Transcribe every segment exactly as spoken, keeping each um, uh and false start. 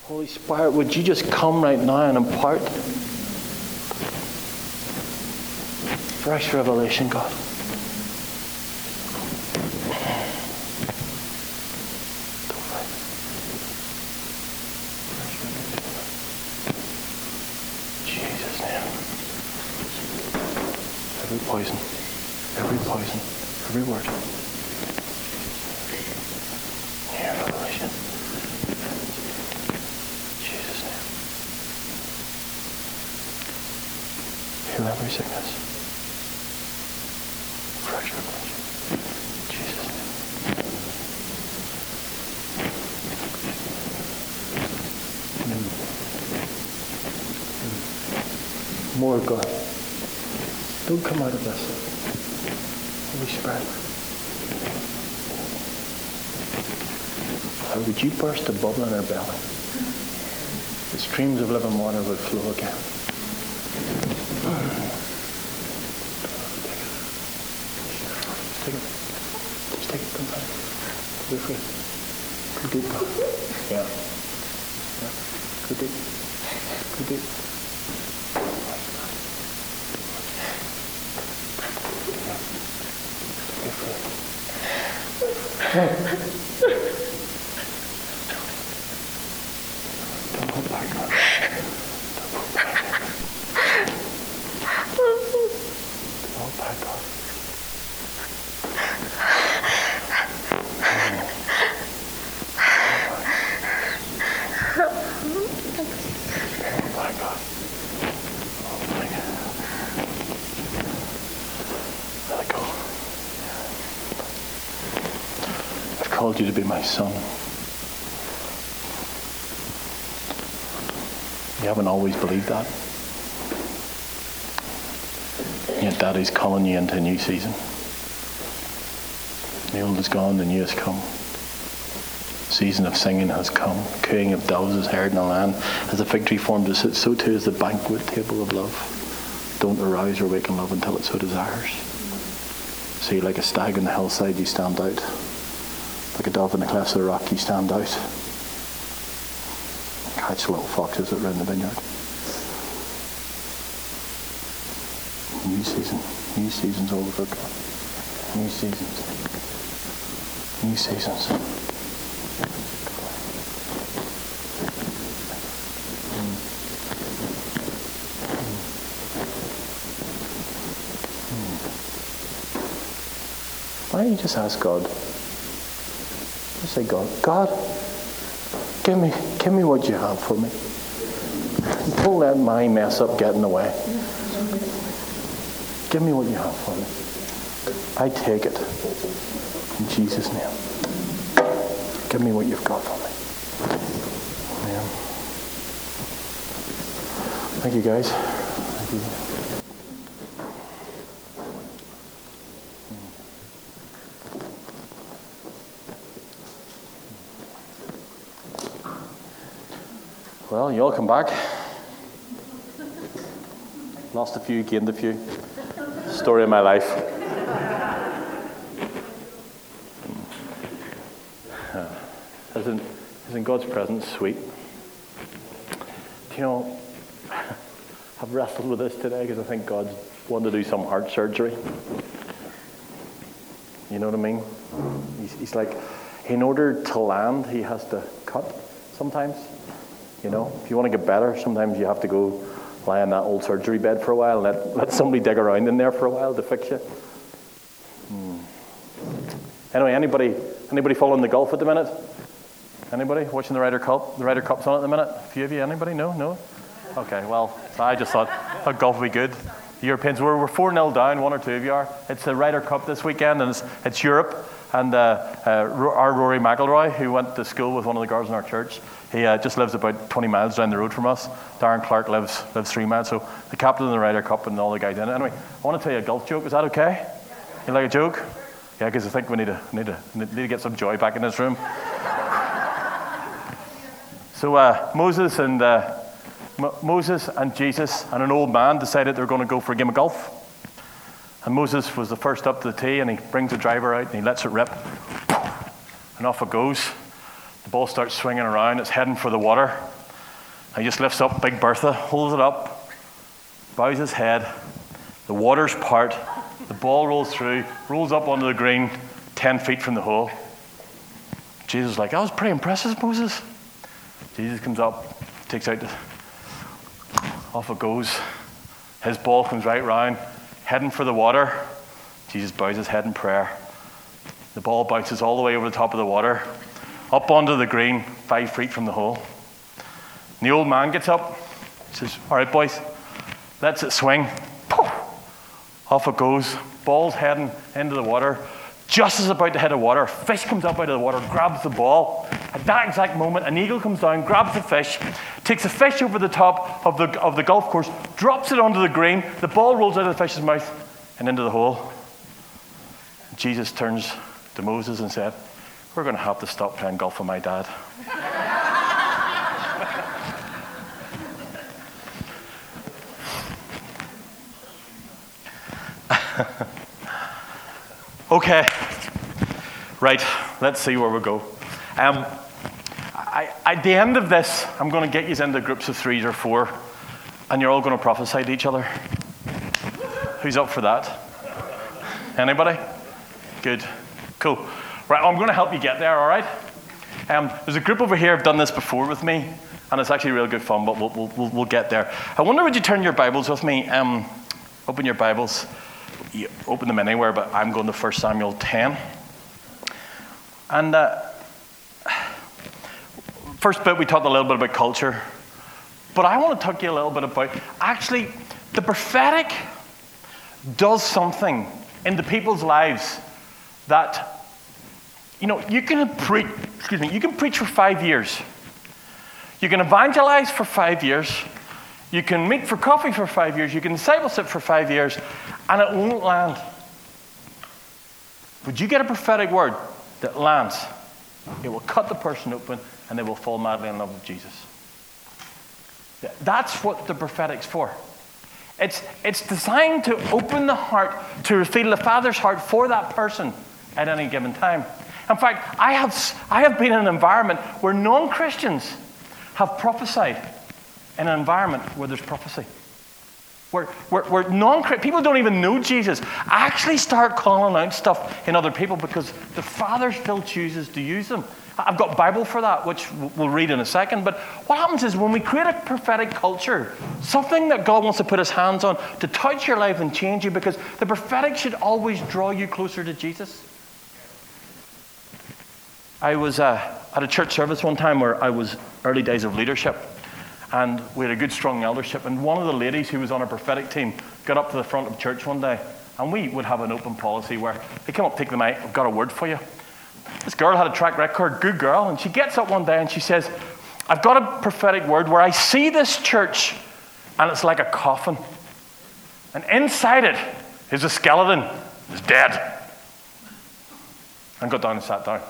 Holy Spirit, would you just come right now and impart fresh revelation, God? Jesus' name. Every poison, every poison, every word. Yeah, revelation. Jesus' name. Heal every sickness. Fresh revelation. Jesus' name. Mm. Mm. More God. Don't come out of this. Holy Spirit. Or would you burst a bubble in our belly? The streams of living water would flow again. Just take it. Just take it. Come back. Go free. Go deep, God. Yeah. Yeah. Go deep. Go deep. Yeah. Don't hold back, God. Don't hold back. Don't hold back, God. Hold back, God. Hold back. Let it go. I've called you to be my son. You haven't always believed that. Yet Daddy's calling you into a new season. The old is gone, the new has come. Season of singing has come. Cooing of doves is heard in the land. As the fig tree formed to sit, so too is the banquet table of love. Don't arouse or awaken love until it so desires. See, like a stag on the hillside, you stand out. Like a dove in the clefts of the rock, you stand out. Catch little foxes that round the vineyard. New season. New seasons all over God. New seasons. New seasons. Mm. Mm. Why don't you just ask God? Just say, God, God, give me, give me what you have for me. Don't let my mess up get in the way. Give me what you have for me. I take it. In Jesus' name. Give me what you've got for me. Amen. Thank you, guys. Thank you. Well, you all come back. Lost a few, gained a few. Story of my life. Uh, isn't, isn't God's presence sweet? Do you know, I've wrestled with this today because I think God's wanted to do some heart surgery. You know what I mean? He's, he's like, in order to land, he has to cut sometimes. You know, if you want to get better, sometimes you have to go lie on that old surgery bed for a while and let, let somebody dig around in there for a while to fix you. Hmm. Anyway, anybody anybody following the golf at the minute? Anybody watching the Ryder Cup? The Ryder Cup's on at the minute? A few of you? Anybody? No? No? Okay, well, I just thought, thought golf would be good. The Europeans, we're, we're four nil down, one or two of you are. It's the Ryder Cup this weekend, and it's, it's Europe. And uh, uh, our Rory McIlroy, who went to school with one of the girls in our church, he uh, just lives about twenty miles down the road from us. Darren Clark lives lives three miles. So the captain of the Ryder Cup and all the guys in it. Anyway, I want to tell you a golf joke. Is that okay? You like a joke? Yeah, because I think we need to need to need to get some joy back in this room. So uh, Moses and uh, M- Moses and Jesus and an old man decided they were going to go for a game of golf. And Moses was the first up to the tee, and he brings the driver out and he lets it rip, and off it goes. The ball starts swinging around. It's heading for the water. He just lifts up Big Bertha, holds it up, bows his head. The waters part. The ball rolls through, rolls up onto the green, ten feet from the hole. Jesus is like, that was pretty impressive, Moses. Jesus comes up, takes out the... Off it goes. His ball comes right round, heading for the water. Jesus bows his head in prayer. The ball bounces all the way over the top of the water, up onto the green, five feet from the hole. And the old man gets up, says, all right, boys, lets it swing. Poof! Off it goes. Ball's heading into the water. Just as it's about to hit the water, a fish comes up out of the water, grabs the ball. At that exact moment, an eagle comes down, grabs the fish, takes the fish over the top of the, of the golf course, drops it onto the green. The ball rolls out of the fish's mouth and into the hole. Jesus turns to Moses and said, we're going to have to stop playing golf with my dad. Okay, right, let's see where we go. Um, I, at the end of this, I'm going to get you into groups of threes or four, and you're all going to prophesy to each other. Who's up for that? Anybody? Good, cool. Right, I'm going to help you get there, all right? Um, there's a group over here who've done this before with me, and it's actually real good fun, but we'll, we'll, we'll, we'll get there. I wonder, would you turn your Bibles with me? Um, open your Bibles. You open them anywhere, but I'm going to First Samuel ten. And uh, first bit, we talked a little bit about culture. But I want to talk to you a little bit about, actually, the prophetic does something in the people's lives that, you know, you can preach, excuse me, you can preach for five years. You can evangelize for five years. You can meet for coffee for five years. You can discipleship for five years, and it won't land. But you get a prophetic word that lands. It will cut the person open, and they will fall madly in love with Jesus. That's what the prophetic's for. It's, it's designed to open the heart, to reveal the Father's heart for that person at any given time. In fact, I have, I have been in an environment where non-Christians have prophesied in an environment where there's prophecy. Where, where, where non people don't even know Jesus, actually start calling out stuff in other people because the Father still chooses to use them. I've got Bible for that, which we'll read in a second. But what happens is when we create a prophetic culture, something that God wants to put his hands on to touch your life and change you, because the prophetic should always draw you closer to Jesus. I was uh, at a church service one time where I was early days of leadership. And we had a good, strong eldership. And one of the ladies who was on our prophetic team got up to the front of church one day. And we would have an open policy where they come up, take the mic, I've got a word for you. This girl had a track record, good girl. And she gets up one day and she says, I've got a prophetic word where I see this church and it's like a coffin. And inside it is a skeleton. It's dead. And got down and sat down.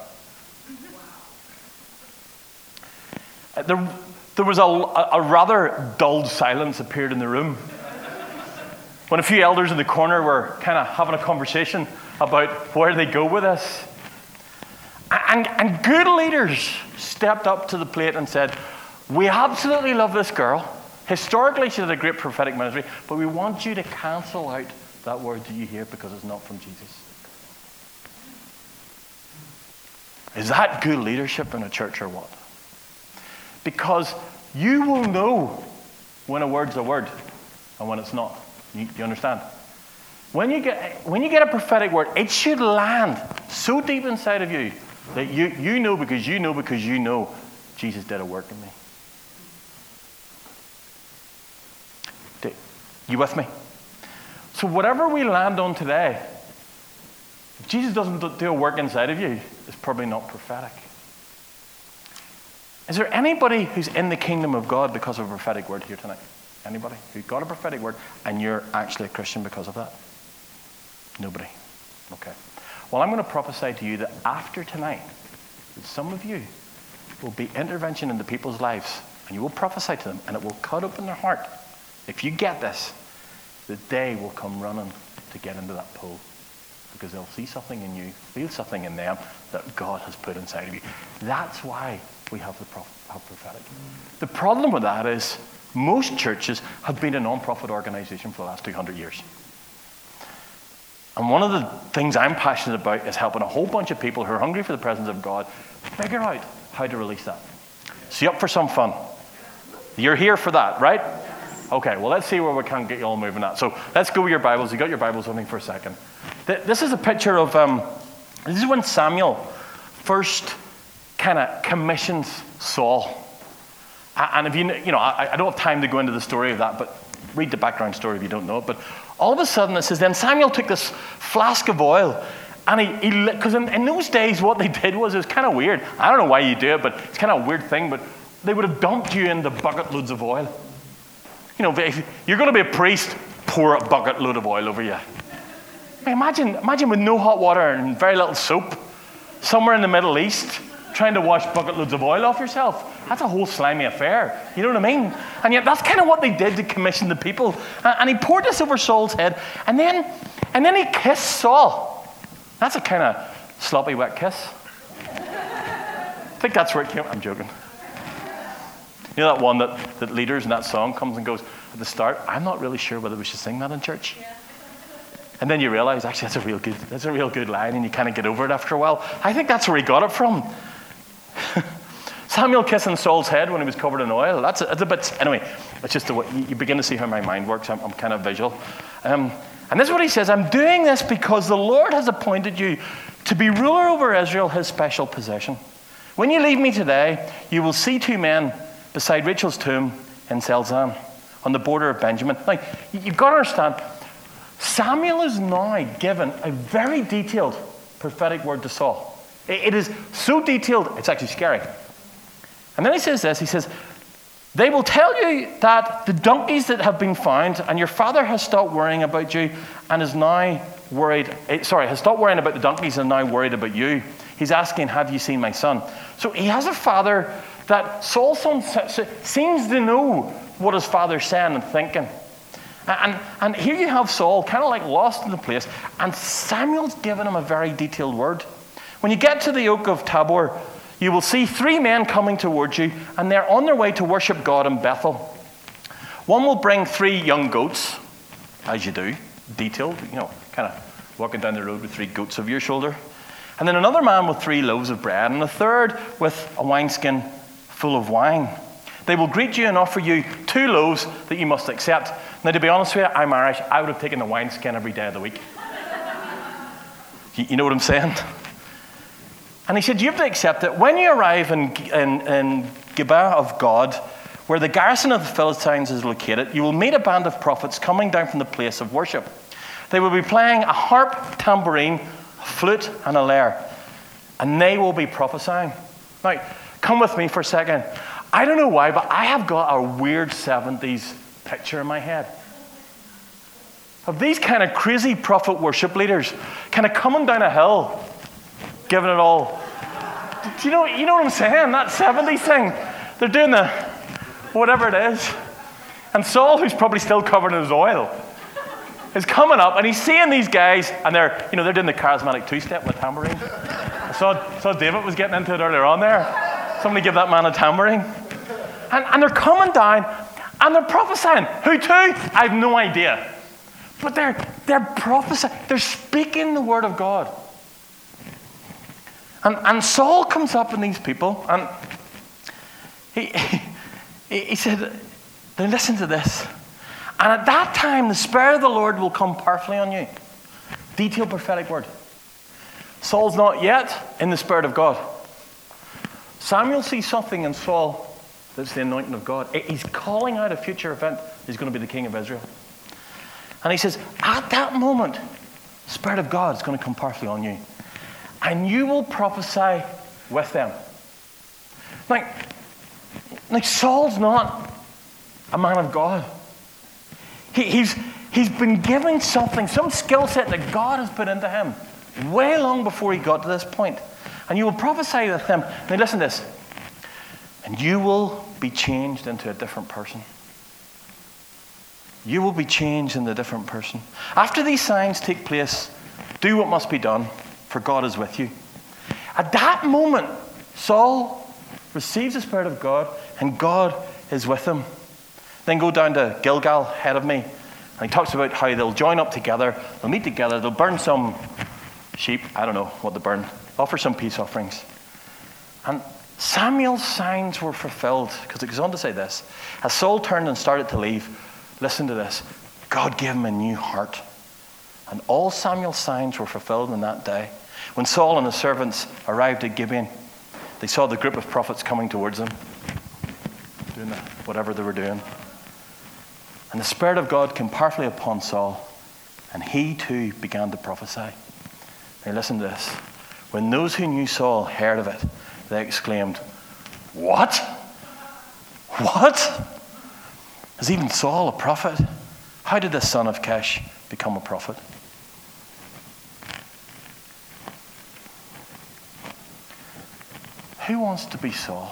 Uh, there, There was a, a rather dulled silence appeared in the room when a few elders in the corner were kind of having a conversation about where they go with this. And, and good leaders stepped up to the plate and said, we absolutely love this girl. Historically, she did a great prophetic ministry, but we want you to cancel out that word that you hear because it's not from Jesus. Is that good leadership in a church or what? Because you will know when a word's a word and when it's not. You, you understand? When you get when you get a prophetic word, it should land so deep inside of you that you, you know because you know because you know Jesus did a work in me. You with me? So whatever we land on today, if Jesus doesn't do a work inside of you, it's probably not prophetic. Is there anybody who's in the kingdom of God because of a prophetic word here tonight? Anybody who got a prophetic word and you're actually a Christian because of that? Nobody. Okay. Well, I'm going to prophesy to you that after tonight, that some of you will be intervention into people's lives and you will prophesy to them and it will cut open their heart. If you get this, that they will come running to get into that pool because they'll see something in you, feel something in them that God has put inside of you. That's why we have the prof- have prophetic. The problem with that is most churches have been a non-profit organization for the last two hundred years. And one of the things I'm passionate about is helping a whole bunch of people who are hungry for the presence of God figure out how to release that. So you up for some fun? You're here for that, right? Okay, well, let's see where we can get you all moving at. So let's go with your Bibles. You got your Bibles with me for a second. This is a picture of, um, this is when Samuel first kind of commissions Saul. And if you, you know, I, I don't have time to go into the story of that, but read the background story if you don't know it. But all of a sudden it says, then Samuel took this flask of oil, and he, he because in, in those days what they did was, it was kind of weird. I don't know why you do it, but it's kind of a weird thing, but they would have dumped you into bucket loads of oil. You know, if you're going to be a priest, pour a bucket load of oil over you. Imagine, imagine with no hot water and very little soap, somewhere in the Middle East, trying to wash bucket loads of oil off yourself. That's a whole slimy affair. You know what I mean? And yet that's kind of what they did to commission the people. And he poured this over Saul's head, and then, and then he kissed Saul. That's a kind of sloppy wet kiss. I think that's where it came. I'm joking. You know that one that, that leaders in that song comes and goes at the start, I'm not really sure whether we should sing that in church. Yeah. And then you realize, actually, that's a real good, that's a real good line, and you kind of get over it after a while. I think that's where he got it from. Samuel kissing Saul's head when he was covered in oil. That's a, that's a bit, anyway, it's just the way, you begin to see how my mind works. I'm, I'm kind of visual. Um, and this is what he says, I'm doing this because the Lord has appointed you to be ruler over Israel, his special possession. When you leave me today, you will see two men beside Rachel's tomb in Zelzan, on the border of Benjamin. Now, you've got to understand, Samuel is now given a very detailed prophetic word to Saul. It is so detailed, it's actually scary. And then he says this, he says, they will tell you that the donkeys that have been found, and your father has stopped worrying about you and is now worried, sorry, has stopped worrying about the donkeys and now worried about you. He's asking, have you seen my son? So he has a father that Saul's son seems to know what his father's saying and thinking. And, and here you have Saul kind of like lost in the place, and Samuel's given him a very detailed word. When you get to the oak of Tabor, you will see three men coming towards you, and they're on their way to worship God in Bethel. One will bring three young goats, as you do, detailed, you know, kind of walking down the road with three goats over your shoulder. And then another man with three loaves of bread, and a third with a wineskin full of wine. They will greet you and offer you two loaves that you must accept. Now, to be honest with you, I'm Irish. I would have taken the wineskin every day of the week. you, you know what I'm saying? And he said, you have to accept it. When you arrive in, in, in Gibeah of God, where the garrison of the Philistines is located, you will meet a band of prophets coming down from the place of worship. They will be playing a harp, tambourine, a flute, and a lyre. And they will be prophesying. Now, come with me for a second. I don't know why, but I have got a weird seventies picture in my head of these kind of crazy prophet worship leaders kind of coming down a hill, giving it all. Do you know, you know what I'm saying? That seventies thing. They're doing the whatever it is. And Saul, who's probably still covered in his oil, is coming up, and he's seeing these guys, and they're, you know, they're doing the charismatic two-step with tambourine. I saw, saw David was getting into it earlier on there. Somebody give that man a tambourine. And, and they're coming down, and they're prophesying. Who to? I have no idea. But they're, they're prophesying. They're speaking the word of God. And, and Saul comes up in these people, and he, he, he said, now listen to this. And at that time, the Spirit of the Lord will come powerfully on you. Detailed prophetic word. Saul's not yet in the Spirit of God. Samuel sees something in Saul that's the anointing of God. He's calling out a future event. He's going to be the king of Israel. And he says, at that moment, the Spirit of God is going to come powerfully on you. And you will prophesy with them. Like, like Saul's not a man of God. He, he's, he's been given something, some skill set that God has put into him way long before he got to this point. And you will prophesy with them. Now listen to this. And you will be changed into a different person. You will be changed into a different person. After these signs take place, do what must be done, for God is with you. At that moment, Saul receives the Spirit of God, and God is with him. Then go down to Gilgal, ahead of me, and he talks about how they'll join up together, they'll meet together, they'll burn some sheep, I don't know what they burn, offer some peace offerings. And Samuel's signs were fulfilled, because it goes on to say this. As Saul turned and started to leave, listen to this, God gave him a new heart. And all Samuel's signs were fulfilled in that day. When Saul and his servants arrived at Gibeon, they saw the group of prophets coming towards them, doing whatever they were doing. And the Spirit of God came powerfully upon Saul, and he too began to prophesy. Now listen to this. When those who knew Saul heard of it, they exclaimed, "What? What? Is even Saul a prophet? How did the son of Kish become a prophet?" Who wants to be Saul?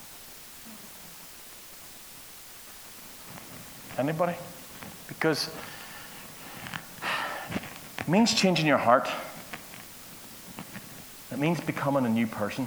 Anybody? Because it means changing your heart. It means becoming a new person.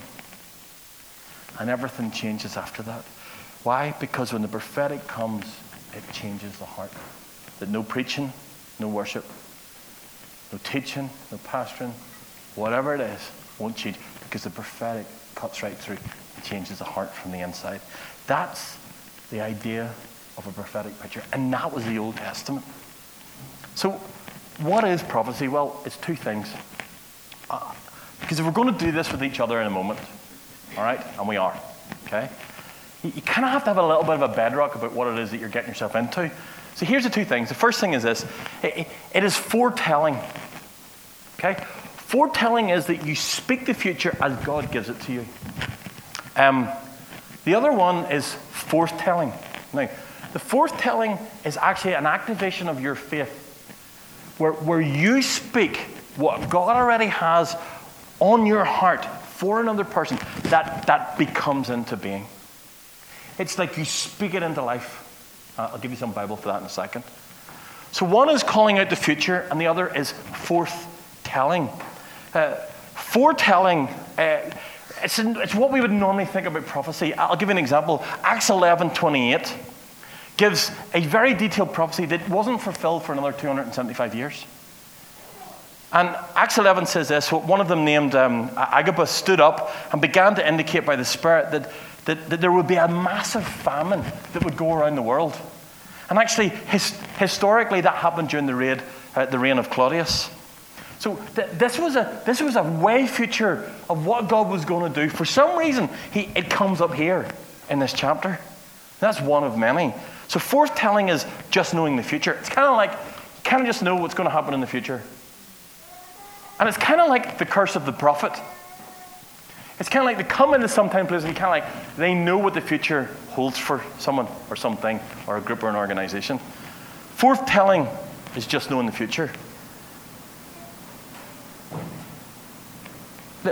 And everything changes after that. Why? Because when the prophetic comes, it changes the heart. That no preaching, no worship, no teaching, no pastoring, whatever it is, won't change. Because the prophetic cuts right through and changes the heart from the inside. That's the idea of a prophetic picture. And that was the Old Testament. So what is prophecy? Well, it's two things. Uh, because if we're going to do this with each other in a moment, all right, and we are, okay, you, you kind of have to have a little bit of a bedrock about what it is that you're getting yourself into. So here's the two things. The first thing is this. It, it is foretelling. Okay? Foretelling is that you speak the future as God gives it to you. Um, the other one is forthtelling. Now, the forthtelling is actually an activation of your faith, where, where you speak what God already has on your heart for another person, that, that becomes into being. It's like you speak it into life. Uh, I'll give you some Bible for that in a second. So one is calling out the future, and the other is forthtelling. Uh, foretelling, uh, it's, in, it's what we would normally think about prophecy. I'll give you an example. Acts eleven twenty-eight gives a very detailed prophecy that wasn't fulfilled for another two hundred seventy-five years. And Acts eleven says this. One of them, named um, Agabus, stood up and began to indicate by the Spirit that, that, that there would be a massive famine that would go around the world. And actually, his, historically, that happened during the, raid, uh, the reign of Claudius. So th- this was a this was a way future of what God was going to do. For some reason, he, it comes up here in this chapter. That's one of many. So forthtelling is just knowing the future. It's kind of like, you kind of just know what's going to happen in the future. And it's kind of like the curse of the prophet. It's kind of like they come into some time place and kind of like they know what the future holds for someone or something or a group or an organization. Forthtelling is just knowing the future. The,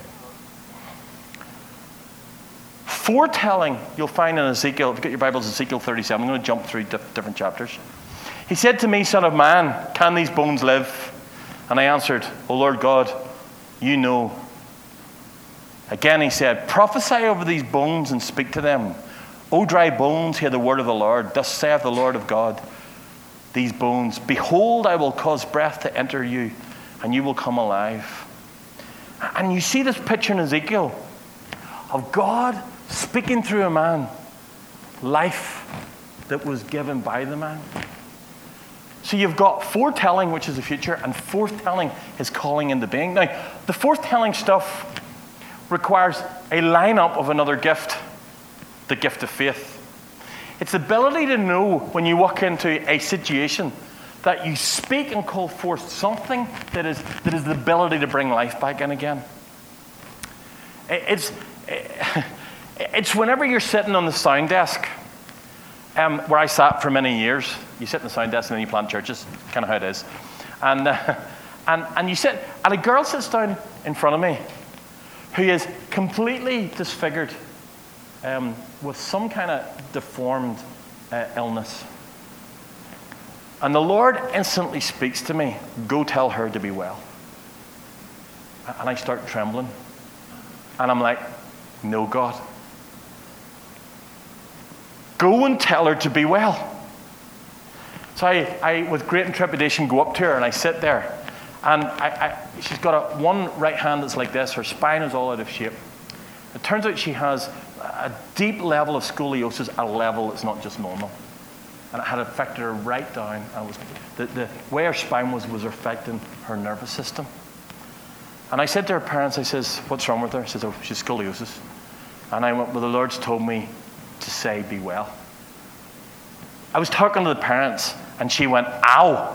foretelling, you'll find in Ezekiel, if you've got your Bibles, Ezekiel thirty-seven, I'm going to jump through diff- different chapters. He said to me, "Son of man, can these bones live?" And I answered, "O Lord God, you know." Again he said, "Prophesy over these bones and speak to them. O dry bones, hear the word of the Lord. Thus saith the Lord of God, these bones, behold, I will cause breath to enter you, and you will come alive." And you see this picture in Ezekiel of God speaking through a man, life that was given by the man. So you've got foretelling, which is the future, and forthtelling is calling into being. Now, the forthtelling stuff requires a lineup of another gift, the gift of faith. It's the ability to know when you walk into a situation that you speak and call forth something that is that is the ability to bring life back in again. It's it's whenever you're sitting on the sound desk, um, where I sat for many years. You sit in the sound desk and then you plant churches, kind of how it is. And uh, and and you sit, and a girl sits down in front of me, who is completely disfigured, um, with some kind of deformed uh, illness. And the Lord instantly speaks to me, "Go tell her to be well." And I start trembling. And I'm like, "No, God, go and tell her to be well. So I, I with great trepidation, go up to her and I sit there. And I, I, she's got a, one right hand that's like this. Her spine is all out of shape. It turns out she has a deep level of scoliosis at a level that's not just normal. And it had affected her right down. And it was, the, the way her spine was was affecting her nervous system. And I said to her parents, I says, what's wrong with her? She says, oh, she's scoliosis. And I went, well, the Lord's told me to say, be well. I was talking to the parents, and she went, ow.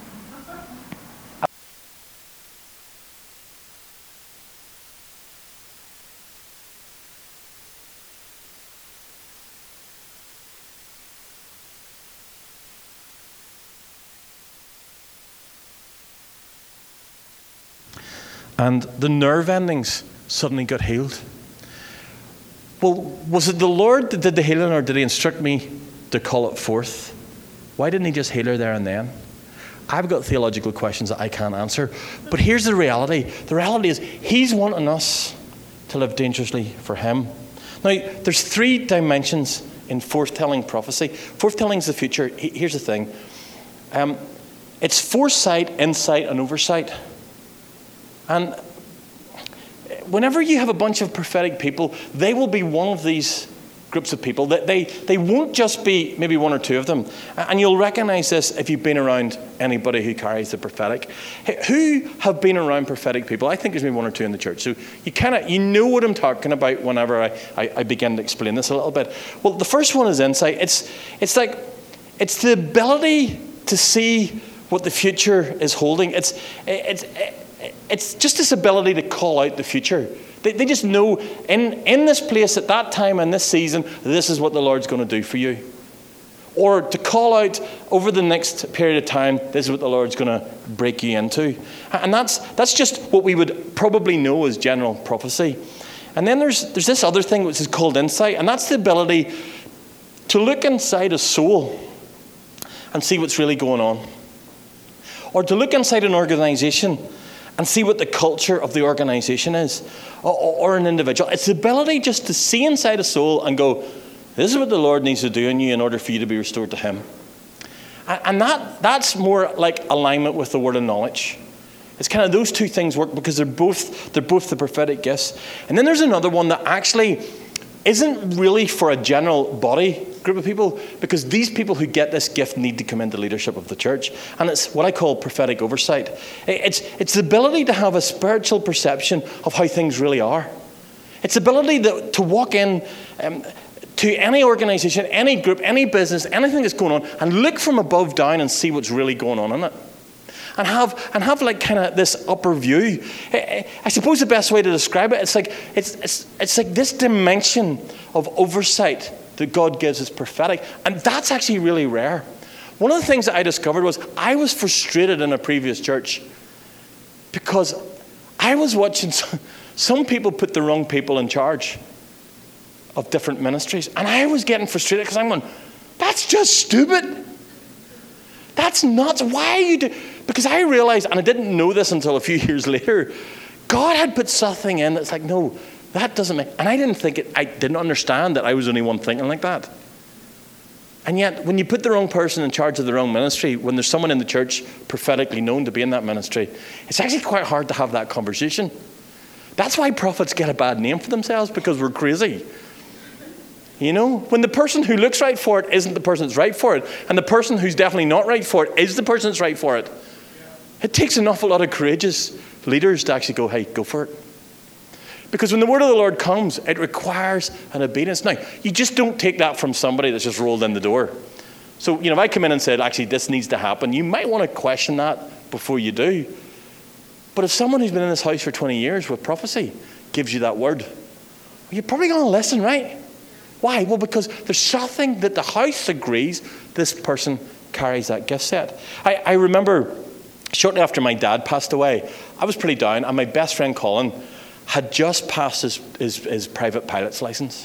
And the nerve endings suddenly got healed. Well, was it the Lord that did the healing, or did he instruct me to call it forth? Why didn't he just heal her there and then? I've got theological questions that I can't answer. But here's the reality. The reality is he's wanting us to live dangerously for him. Now, there's three dimensions in foretelling prophecy. Foretelling is the future. Here's the thing. Um, it's foresight, insight, and oversight. And whenever you have a bunch of prophetic people, they will be one of these groups of people. That they, they won't just be maybe one or two of them. And you'll recognize this if you've been around anybody who carries the prophetic. Who have been around prophetic people? I think there's maybe one or two in the church. So you kind of, you know what I'm talking about whenever I, I, I begin to explain this a little bit. Well, the first one is insight. It's, it's like, it's the ability to see what the future is holding. It's, it's, it's just this ability to call out the future. They, they just know in, in this place at that time in this season, this is what the Lord's going to do for you. Or to call out over the next period of time, this is what the Lord's going to break you into. And that's that's just what we would probably know as general prophecy. And then there's there's this other thing which is called insight, and that's the ability to look inside a soul and see what's really going on. Or to look inside an organization and see what the culture of the organization is, or, or an individual. It's the ability just to see inside a soul and go, this is what the Lord needs to do in you in order for you to be restored to him. And that that's more like alignment with the word of knowledge. It's kind of those two things work because they're both they're both the prophetic gifts. And then there's another one that actually isn't really for a general body group of people, because these people who get this gift need to come into leadership of the church. And it's what I call prophetic oversight. It's, it's the ability to have a spiritual perception of how things really are. It's the ability to, to walk in um, to any organization, any group, any business, anything that's going on, and look from above down and see what's really going on in it. And have and have like kind of this upper view. I suppose the best way to describe it, it's like it's it's it's like this dimension of oversight that God gives is prophetic, and that's actually really rare. One of the things that I discovered was I was frustrated in a previous church because I was watching some, some people put the wrong people in charge of different ministries, and I was getting frustrated because I'm going, that's just stupid. That's nuts. Why are you doing? Because I realized, and I didn't know this until a few years later, God had put something in that's like, no, that doesn't make, and I didn't think it, I didn't understand that I was the only one thinking like that. And yet, when you put the wrong person in charge of the wrong ministry, when there's someone in the church prophetically known to be in that ministry, it's actually quite hard to have that conversation. That's why prophets get a bad name for themselves, because we're crazy. You know, when the person who looks right for it isn't the person that's right for it, and the person who's definitely not right for it is the person that's right for it, it takes an awful lot of courageous leaders to actually go, hey, go for it. Because when the word of the Lord comes, it requires an obedience. Now, you just don't take that from somebody that's just rolled in the door. So, you know, if I come in and said, actually, this needs to happen, you might want to question that before you do. But if someone who's been in this house for twenty years with prophecy gives you that word, you're probably going to listen, right? Why? Well, because there's something that the house agrees this person carries that gift set. I, I remember shortly after my dad passed away, I was pretty down, and my best friend Colin had just passed his, his, his private pilot's license.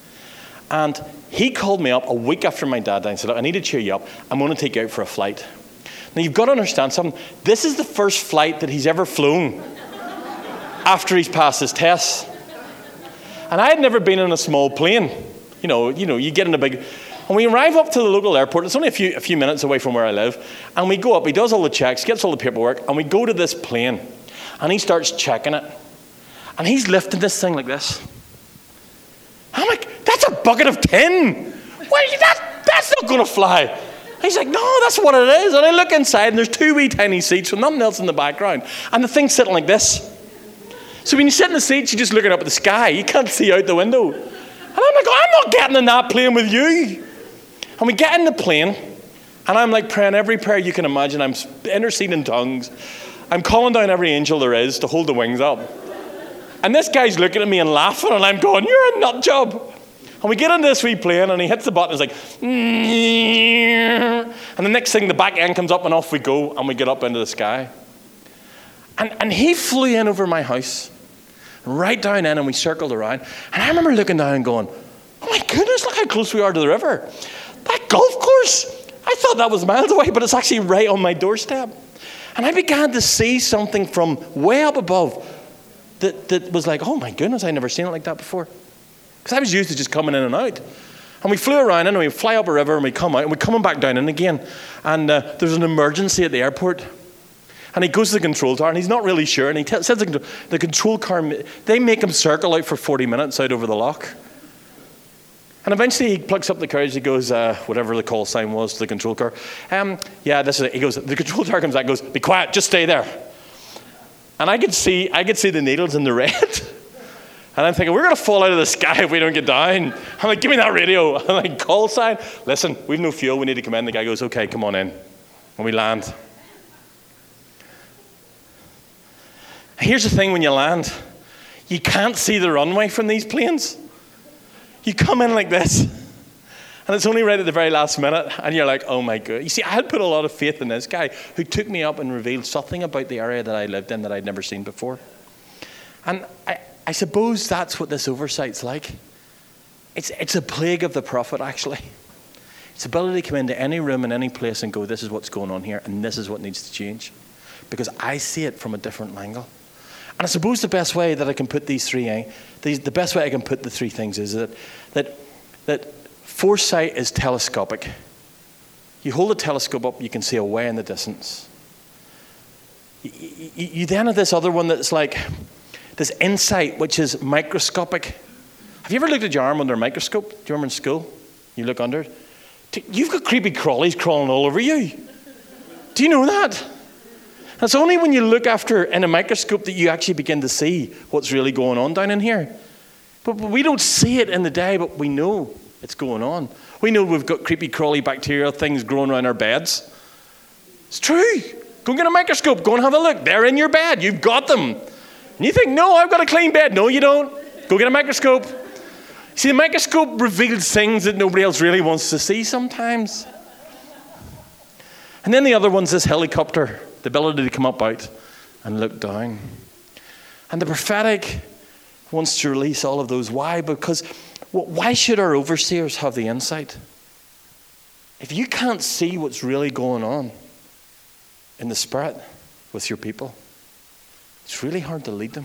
And he called me up a week after my dad died and said, look, I need to cheer you up. I'm going to take you out for a flight. Now, you've got to understand something. This is the first flight that he's ever flown after he's passed his tests. And I had never been in a small plane. You know, you know, you get in a big... And we arrive up to the local airport. It's only a few, a few minutes away from where I live. And we go up. He does all the checks, gets all the paperwork. And we go to this plane. And he starts checking it. And he's lifting this thing like this. I'm like, that's a bucket of tin. Why, that, that's not going to fly. He's like, no, that's what it is. And I look inside, and there's two wee tiny seats with nothing else in the background. And the thing's sitting like this. So when you sit in the seats, you're just looking up at the sky. You can't see out the window. And I'm like, I'm not getting in that plane with you. And we get in the plane, and I'm like praying every prayer you can imagine. I'm interceding in tongues. I'm calling down every angel there is to hold the wings up. And this guy's looking at me and laughing, and I'm going, you're a nut job. And we get into this wee plane, and he hits the button. It's like, and the next thing, the back end comes up, and off we go, and we get up into the sky. And, and he flew in over my house, right down in, and we circled around. And I remember looking down and going, oh my goodness, look how close we are to the river. That golf course, I thought that was miles away, but it's actually right on my doorstep. And I began to see something from way up above that, that was like, oh my goodness, I'd never seen it like that before. Because I was used to just coming in and out. And we flew around and we fly up a river and we come out and we're coming back down in again. And uh, there's an emergency at the airport. And he goes to the control tower and he's not really sure. And he t- says the, the control car, they make him circle out for forty minutes out over the lock. And eventually he plucks up the courage. He goes, uh, whatever the call sign was to the control car. Um, yeah, this is it. He goes, the control tower comes out and goes, be quiet, just stay there. And I could see, I could see the needles in the red. And I'm thinking, we're going to fall out of the sky if we don't get down. I'm like, give me that radio. I'm like, call sign. Listen, we've no fuel. We need to come in. The guy goes, okay, come on in. And we land. Here's the thing when you land. You can't see the runway from these planes. You come in like this. And it's only right at the very last minute. And you're like, oh my God. You see, I had put a lot of faith in this guy who took me up and revealed something about the area that I lived in that I'd never seen before. And I... I suppose that's what this oversight's like. It's it's a plague of the prophet, actually. It's the ability to come into any room in any place and go, this is what's going on here, and this is what needs to change. Because I see it from a different angle. And I suppose the best way that I can put these three, eh, these, the best way I can put the three things is that, that, that foresight is telescopic. You hold a telescope up, you can see away in the distance. You, you, you then have this other one that's like, this insight, which is microscopic. Have you ever looked at your arm under a microscope? Do you remember in school? You look under it. You've got creepy crawlies crawling all over you. Do you know that? And it's only when you look after in a microscope that you actually begin to see what's really going on down in here. But, but we don't see it in the day, but we know it's going on. We know we've got creepy crawly bacterial things growing around our beds. It's true. Go and get a microscope. Go and have a look. They're in your bed. You've got them. And you think, no, I've got a clean bed. No, you don't. Go get a microscope. See, the microscope reveals things that nobody else really wants to see sometimes. And then the other one's this helicopter, the ability to come up out and look down. And the prophetic wants to release all of those. Why? Because well, why should our overseers have the insight? If you can't see what's really going on in the spirit with your people, it's really hard to lead them.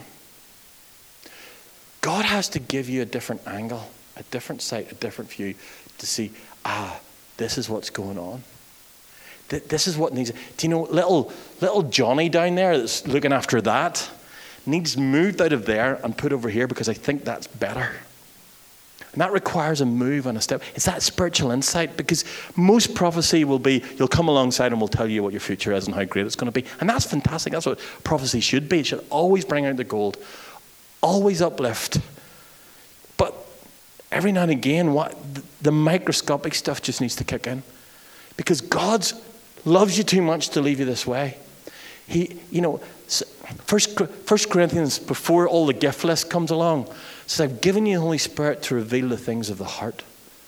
God has to give you a different angle, a different sight, a different view to see, ah, this is what's going on. This is what needs. Do you know, little little Johnny down there that's looking after that needs moved out of there and put over here because I think that's better. And that requires a move and a step. It's that spiritual insight, because most prophecy will be, you'll come alongside and we'll tell you what your future is and how great it's going to be. And that's fantastic. That's what prophecy should be. It should always bring out the gold. Always uplift. But every now and again, what the, the microscopic stuff just needs to kick in. Because God loves you too much to leave you this way. He, you know, First, First Corinthians, before all the gift list comes along, says, I've given you the Holy Spirit to reveal the things of the heart.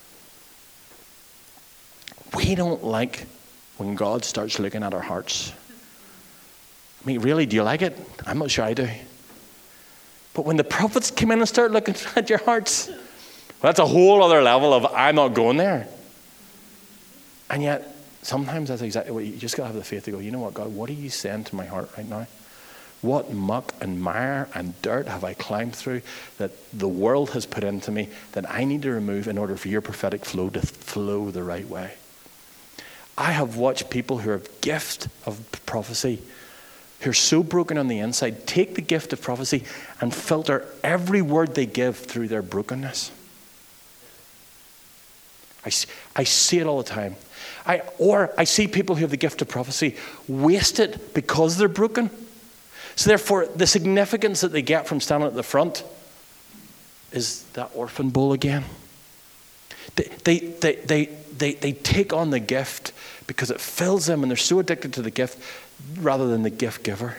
We don't like when God starts looking at our hearts. I mean, really, do you like it? I'm not sure I do. But when the prophets come in and start looking at your hearts, well, that's a whole other level of, I'm not going there. And yet, sometimes that's exactly what you, you just got to have the faith to go, you know what, God, what are you saying to my heart right now? What muck and mire and dirt have I climbed through that the world has put into me that I need to remove in order for your prophetic flow to flow the right way? I have watched people who have gift of prophecy, who are so broken on the inside, take the gift of prophecy and filter every word they give through their brokenness. I, I see it all the time. I, or I see people who have the gift of prophecy waste it because they're broken. So therefore, the significance that they get from standing at the front is that orphan bowl again. They, they, they, they, they, they take on the gift because it fills them and they're so addicted to the gift rather than the gift giver.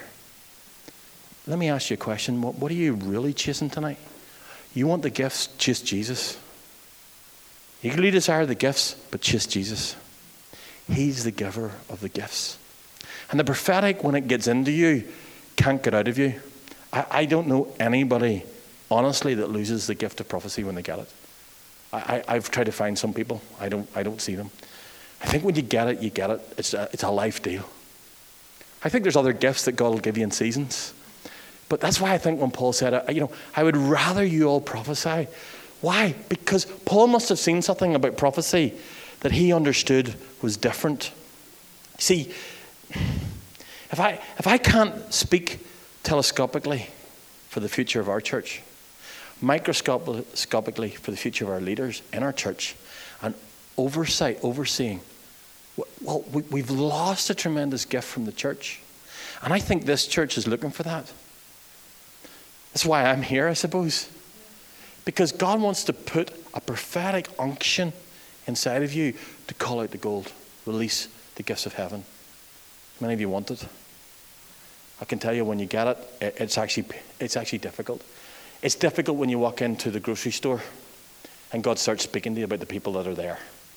Let me ask you a question. What, what are you really chasing tonight? You want the gifts, chase Jesus. You eagerly desire the gifts, but chase Jesus. He's the giver of the gifts. And the prophetic, when it gets into you, can't get out of you. I, I don't know anybody, honestly, that loses the gift of prophecy when they get it. I, I, I've tried to find some people. I don't, I don't see them. I think when you get it, you get it. It's a, it's a life deal. I think there's other gifts that God will give you in seasons. But that's why I think when Paul said, you know, I would rather you all prophesy. Why? Because Paul must have seen something about prophecy that he understood was different. See, if I if I can't speak telescopically for the future of our church, microscopically for the future of our leaders in our church, and oversight, overseeing, well, we, we've lost a tremendous gift from the church. And I think this church is looking for that. That's why I'm here, I suppose. Because God wants to put a prophetic unction inside of you to call out the gold, release the gifts of heaven. Many of you want it. I can tell you when you get it, it's actually it's actually difficult. It's difficult when you walk into the grocery store and God starts speaking to you about the people that are there.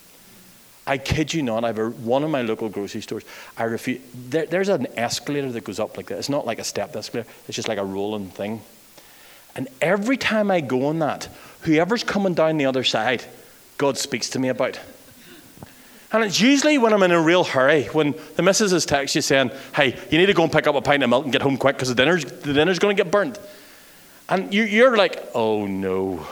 I kid you not, I have a, one of my local grocery stores. I refuse. There, there's an escalator that goes up like that. It's not like a stepped escalator. It's just like a rolling thing. And every time I go on that, whoever's coming down the other side, God speaks to me about. And it's usually when I'm in a real hurry, when the missus has texted you saying, hey, you need to go and pick up a pint of milk and get home quick because the dinner's, the dinner's going to get burnt. And you, you're like, oh no.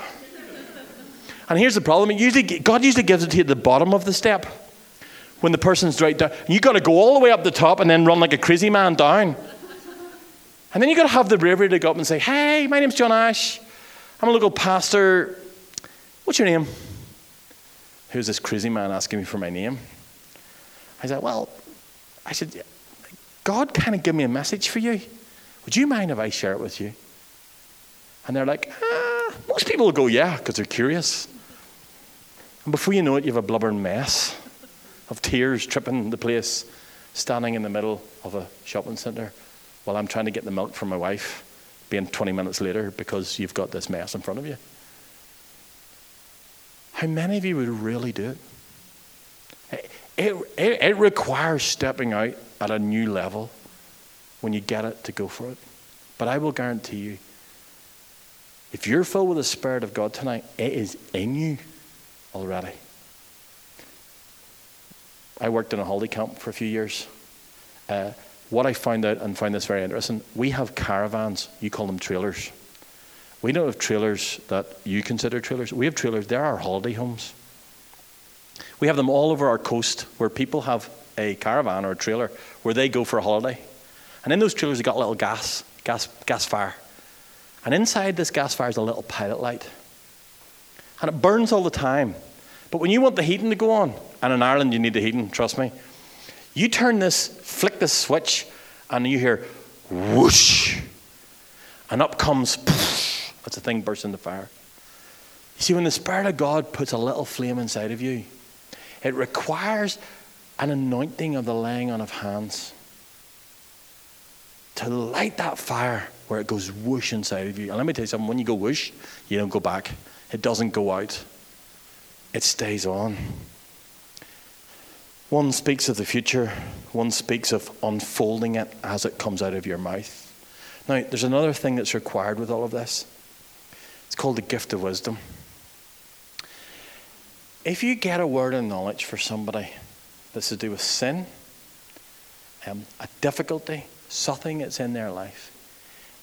And here's the problem. Usually, God usually gives it to you at the bottom of the step when the person's right down. You've got to go all the way up the top and then run like a crazy man down. And then you've got to have the bravery to go up and say, hey, my name's John Ash. I'm a local pastor. What's your name? Who's this crazy man asking me for my name? I said, well, I said, God kind of gave me a message for you. Would you mind if I share it with you? And they're like, ah, most people will go, yeah, because they're curious. And before you know it, you have a blubbering mess of tears tripping the place, standing in the middle of a shopping centre while I'm trying to get the milk from my wife, being twenty minutes later because you've got this mess in front of you. How many of you would really do it? It, it, it requires stepping out at a new level when you get it to go for it. But I will guarantee you, if you're filled with the Spirit of God tonight, it is in you already. I worked in a holiday camp for a few years. Uh, what I found out, and found this very interesting, we have caravans. You call them trailers. We don't have trailers that you consider trailers. We have trailers. They're our holiday homes. We have them all over our coast where people have a caravan or a trailer where they go for a holiday. And in those trailers, they've got a little gas, gas, gas fire. And inside this gas fire is a little pilot light. And it burns all the time. But when you want the heating to go on, and in Ireland you need the heating, trust me, you turn this, flick this switch, and you hear whoosh. And up comes, poof, as the thing bursts into fire. You see, when the Spirit of God puts a little flame inside of you, it requires an anointing of the laying on of hands to light that fire where it goes whoosh inside of you. And let me tell you something, when you go whoosh, you don't go back. It doesn't go out. It stays on. One speaks of the future. One speaks of unfolding it as it comes out of your mouth. Now, there's another thing that's required with all of this. It's called the gift of wisdom. If you get a word of knowledge for somebody that's to do with sin, um, a difficulty, something that's in their life,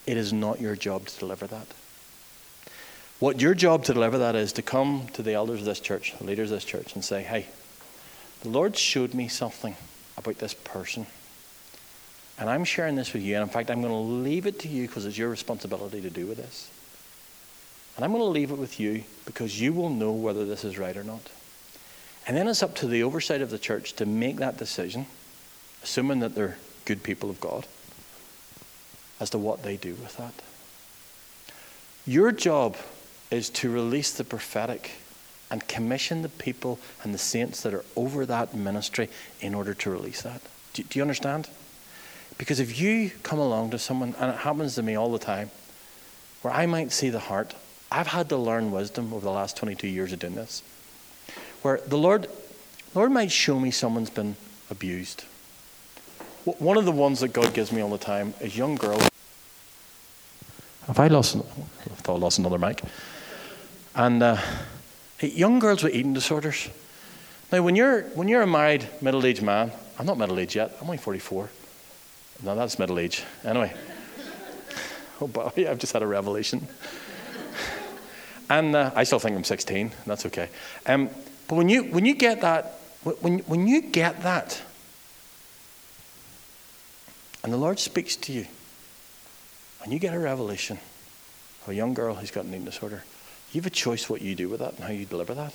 It is not your job to deliver that. What your job to deliver that is to come to the elders of this church, the leaders of this church, and say, hey, the Lord showed me something about this person. And I'm sharing this with you. And in fact, I'm going to leave it to you because it's your responsibility to do with this. And I'm going to leave it with you because you will know whether this is right or not. And then it's up to the oversight of the church to make that decision, assuming that they're good people of God, as to what they do with that. Your job is to release the prophetic and commission the people and the saints that are over that ministry in order to release that. Do, do you understand? Because if you come along to someone, and it happens to me all the time, where I might see the heart, I've had to learn wisdom over the last twenty-two years of doing this, where the Lord, Lord might show me someone's been abused. One of the ones that God gives me all the time is young girls. Have I lost? I thought I lost another mic. And uh, young girls with eating disorders. Now, when you're when you're a married middle-aged man, I'm not middle-aged yet. I'm only forty-four. No, that's middle-age. Anyway. Oh boy, I've just had a revelation. And uh, I still think I'm sixteen. That's okay. Um, but when you when you get that, when when you get that, and the Lord speaks to you, and you get a revelation of a young girl who's got an eating disorder, you have a choice what you do with that and how you deliver that.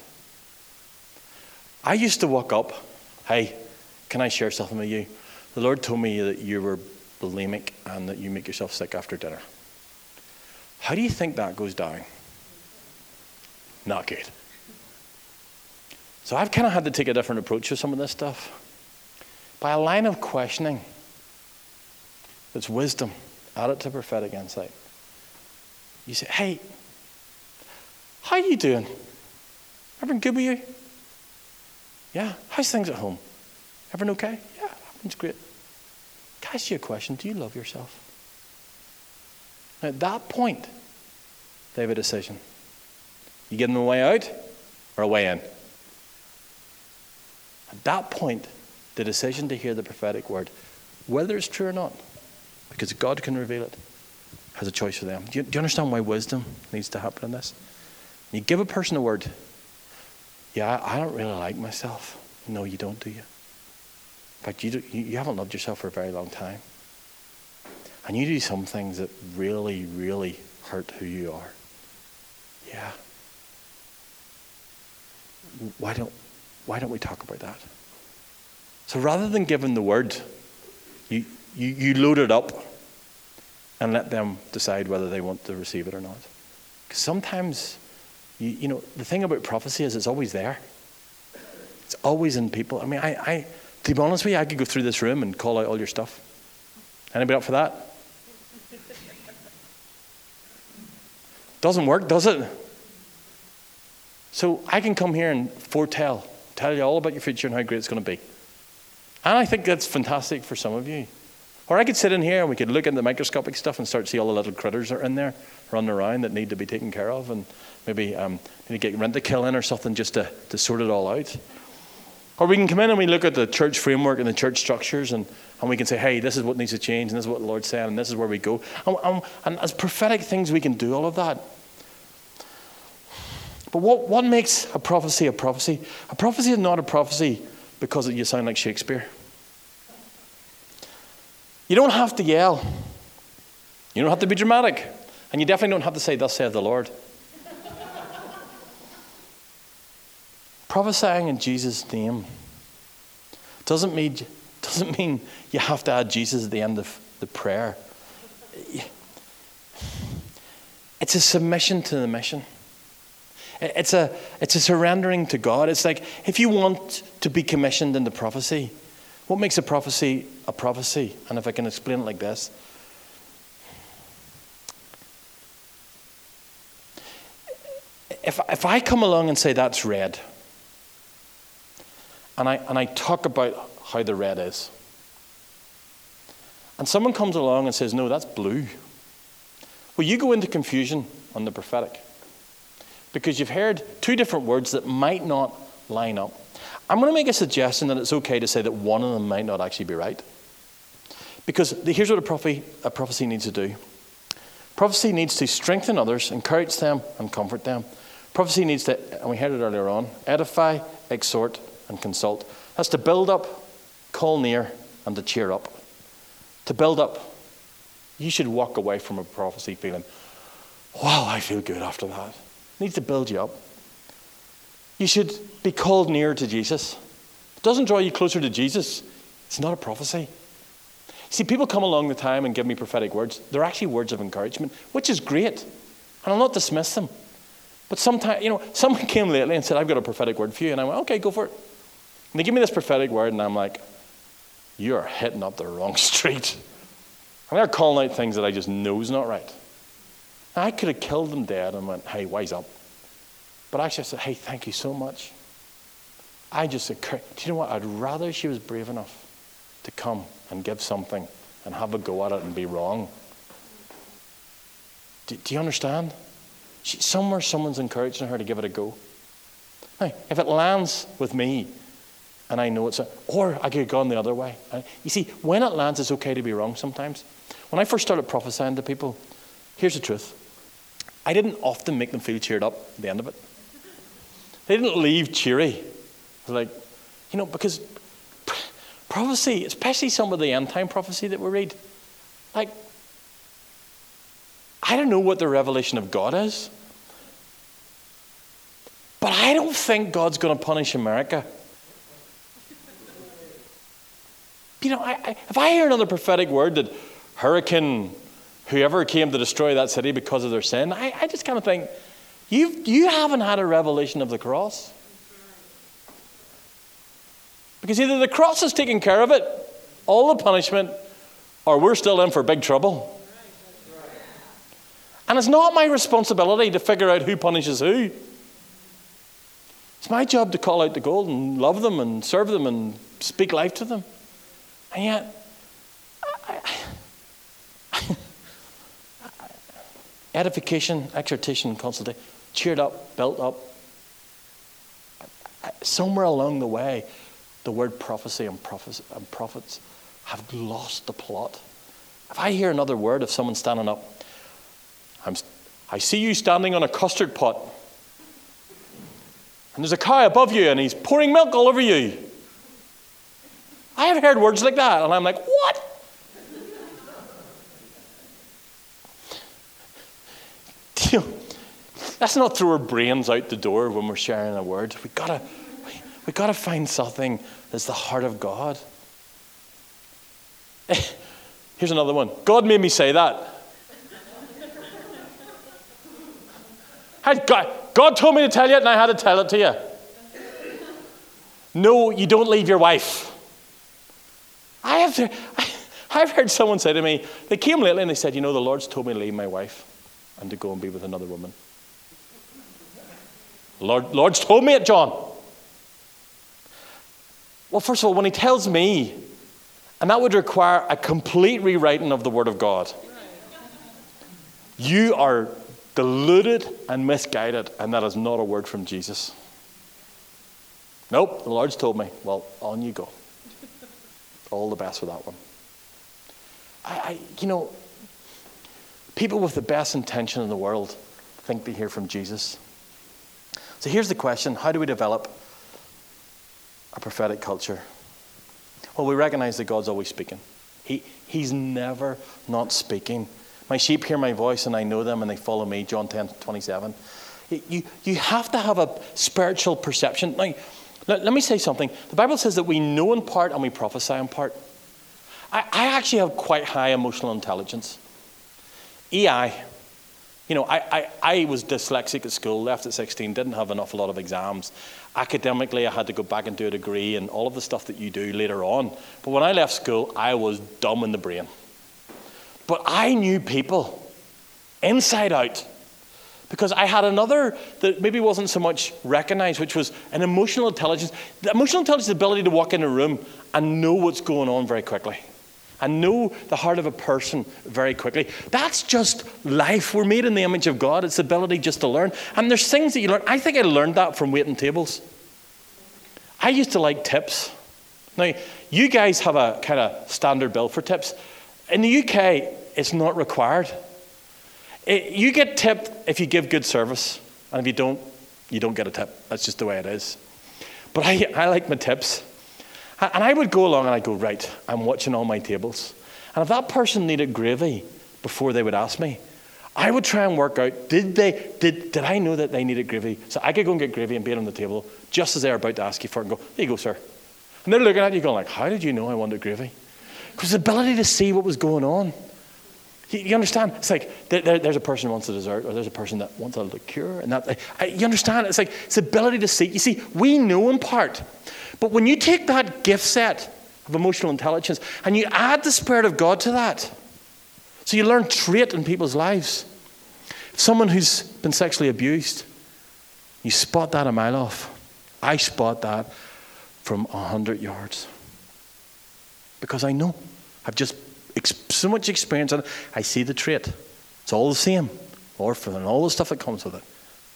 I used to walk up, hey, can I share something with you? The Lord told me that you were bulimic and that you make yourself sick after dinner. How do you think that goes down? Not good. So I've kind of had to take a different approach to some of this stuff. By a line of questioning, it's wisdom, added to prophetic insight. You say, hey, how you doing? Everything good with you? Yeah. How's things at home? Everything okay? Yeah, everything's great. Can I ask you a question? Do you love yourself? Now, at that point, they have a decision. You give them a way out or a way in? At that point, the decision to hear the prophetic word, whether it's true or not, because God can reveal it, has a choice for them. Do you, do you understand why wisdom needs to happen in this? You give a person a word. Yeah, I don't really like myself. No, you don't, do you? In fact, you, do, you, you haven't loved yourself for a very long time. And you do some things that really, really hurt who you are. Yeah. Why don't, why don't we talk about that? So rather than giving the word, you, you, you load it up and let them decide whether they want to receive it or not. Because sometimes, you, you know, the thing about prophecy is it's always there. It's always in people. I mean, I, I, to be honest with you, I could go through this room and call out all your stuff. Anybody up for that? Doesn't work, does it? So I can come here and foretell, tell you all about your future and how great it's going to be. And I think that's fantastic for some of you. Or I could sit in here and we could look at the microscopic stuff and start to see all the little critters that are in there running around that need to be taken care of, and maybe um, maybe get Rent-A-Kill in or something just to, to sort it all out. Or we can come in and we look at the church framework and the church structures, and, and we can say, hey, this is what needs to change, and this is what the Lord's saying, and this is where we go. And, and, and as prophetic things, we can do all of that. But what, what makes a prophecy a prophecy? A prophecy is not a prophecy because you sound like Shakespeare. You don't have to yell. You don't have to be dramatic. And you definitely don't have to say, thus saith the Lord. Prophesying in Jesus' name doesn't mean, doesn't mean you have to add Jesus at the end of the prayer. It's a submission to the mission. It's a, it's a surrendering to God. It's like, if you want to be commissioned into prophecy, what makes a prophecy a prophecy? And if I can explain it like this. If, if I come along and say that's red, and I, and I talk about how the red is, and someone comes along and says, no, that's blue, well, you go into confusion on the prophetic. Because you've heard two different words that might not line up. I'm going to make a suggestion that it's okay to say that one of them might not actually be right. Because here's what a prophecy, a prophecy needs to do. Prophecy needs to strengthen others, encourage them, and comfort them. Prophecy needs to, and we heard it earlier on, edify, exhort, and consult. That's to build up, call near, and to cheer up. To build up. You should walk away from a prophecy feeling, wow, I feel good after that. It needs to build you up. You should be called near to Jesus. If it doesn't draw you closer to Jesus, it's not a prophecy. See, people come along the time and give me prophetic words. They're actually words of encouragement, which is great. And I'll not dismiss them. But sometimes, you know, someone came lately and said, I've got a prophetic word for you. And I went, okay, go for it. And they give me this prophetic word, and I'm like, you are hitting up the wrong street. And they're calling out things that I just know is not right. Now, I could have killed them dead and went, hey, wise up. But actually I said, hey, thank you so much. I just said, do you know what? I'd rather she was brave enough to come and give something and have a go at it and be wrong. Do, do you understand? She, somewhere someone's encouraging her to give it a go. Now, if it lands with me and I know it's a, or I could have gone the other way. You see, when it lands, it's okay to be wrong sometimes. When I first started prophesying to people, here's the truth. I didn't often make them feel cheered up at the end of it. They didn't leave cheery. Like, you know, because prophecy, especially some of the end time prophecy that we read, like, I don't know what the revelation of God is, but I don't think God's going to punish America. You know, I, I, if I hear another prophetic word that hurricane, whoever came to destroy that city because of their sin, I, I just kind of think, you you haven't had a revelation of the cross. Because either the cross is taking care of it, all the punishment, or we're still in for big trouble. And it's not my responsibility to figure out who punishes who. It's my job to call out the gold and love them and serve them and speak life to them. And yet, I, I, edification, exhortation, consultation, cheered up, built up. Somewhere along the way, the word prophecy and prophets, and prophets have lost the plot. If I hear another word of someone standing up, I'm, I see you standing on a custard pot, and there's a cow above you, and he's pouring milk all over you. I have heard words like that, and I'm like, what? You know, let's not throw our brains out the door when we're sharing a word. We've got to we got to find something that's the heart of God. Here's another one. God made me say that. God, God told me to tell you it, and I had to tell it to you. No, you don't leave your wife. I have to, I, I've heard someone say to me, they came lately and they said, you know, the Lord's told me to leave my wife and to go and be with another woman. Lord, Lord's told me it, John. Well, first of all, when he tells me, and that would require a complete rewriting of the Word of God. You are deluded and misguided, and that is not a word from Jesus. Nope, the Lord's told me. Well, on you go. All the best with that one. I, I, you know, people with the best intention in the world think they hear from Jesus. So here's the question. How do we develop a prophetic culture? Well, we recognize that God's always speaking. He, he's never not speaking. My sheep hear my voice and I know them and they follow me, John ten twenty-seven. You, you have to have a spiritual perception. Now, let, let me say something. The Bible says that we know in part and we prophesy in part. I, I actually have quite high emotional intelligence. E I, you know, I, I, I was dyslexic at school, left at sixteen, didn't have an awful lot of exams. Academically, I had to go back and do a degree and all of the stuff that you do later on. But when I left school, I was dumb in the brain. But I knew people inside out because I had another that maybe wasn't so much recognized, which was an emotional intelligence. The emotional intelligence is the ability to walk in a room and know what's going on very quickly. And know the heart of a person very quickly. That's just life. We're made in the image of God. It's the ability just to learn. And there's things that you learn. I think I learned that from waiting tables. I used to like tips. Now, you guys have a kind of standard bill for tips. In the U K, it's not required. It, you get tipped if you give good service, and if you don't, you don't get a tip. That's just the way it is. But I, I like my tips. And I would go along and I'd go, right, I'm watching all my tables. And if that person needed gravy before they would ask me, I would try and work out, did they, did, did I know that they needed gravy? So I could go and get gravy and be it on the table just as they're about to ask you for it and go, there you go, sir. And they're looking at you going like, how did you know I wanted gravy? Because the ability to see what was going on. You, you understand? It's like there, there, there's a person who wants a dessert, or there's a person that wants a liqueur, and that. I, you understand? It's like it's the ability to see. You see, we know in part, but when you take that gift set of emotional intelligence and you add the Spirit of God to that, so you learn trait in people's lives. Someone who's been sexually abused, you spot that a mile off. I spot that from a hundred yards because I know. I've just so much experience on it. I see the trait. It's all the same. Orphan and all the stuff that comes with it.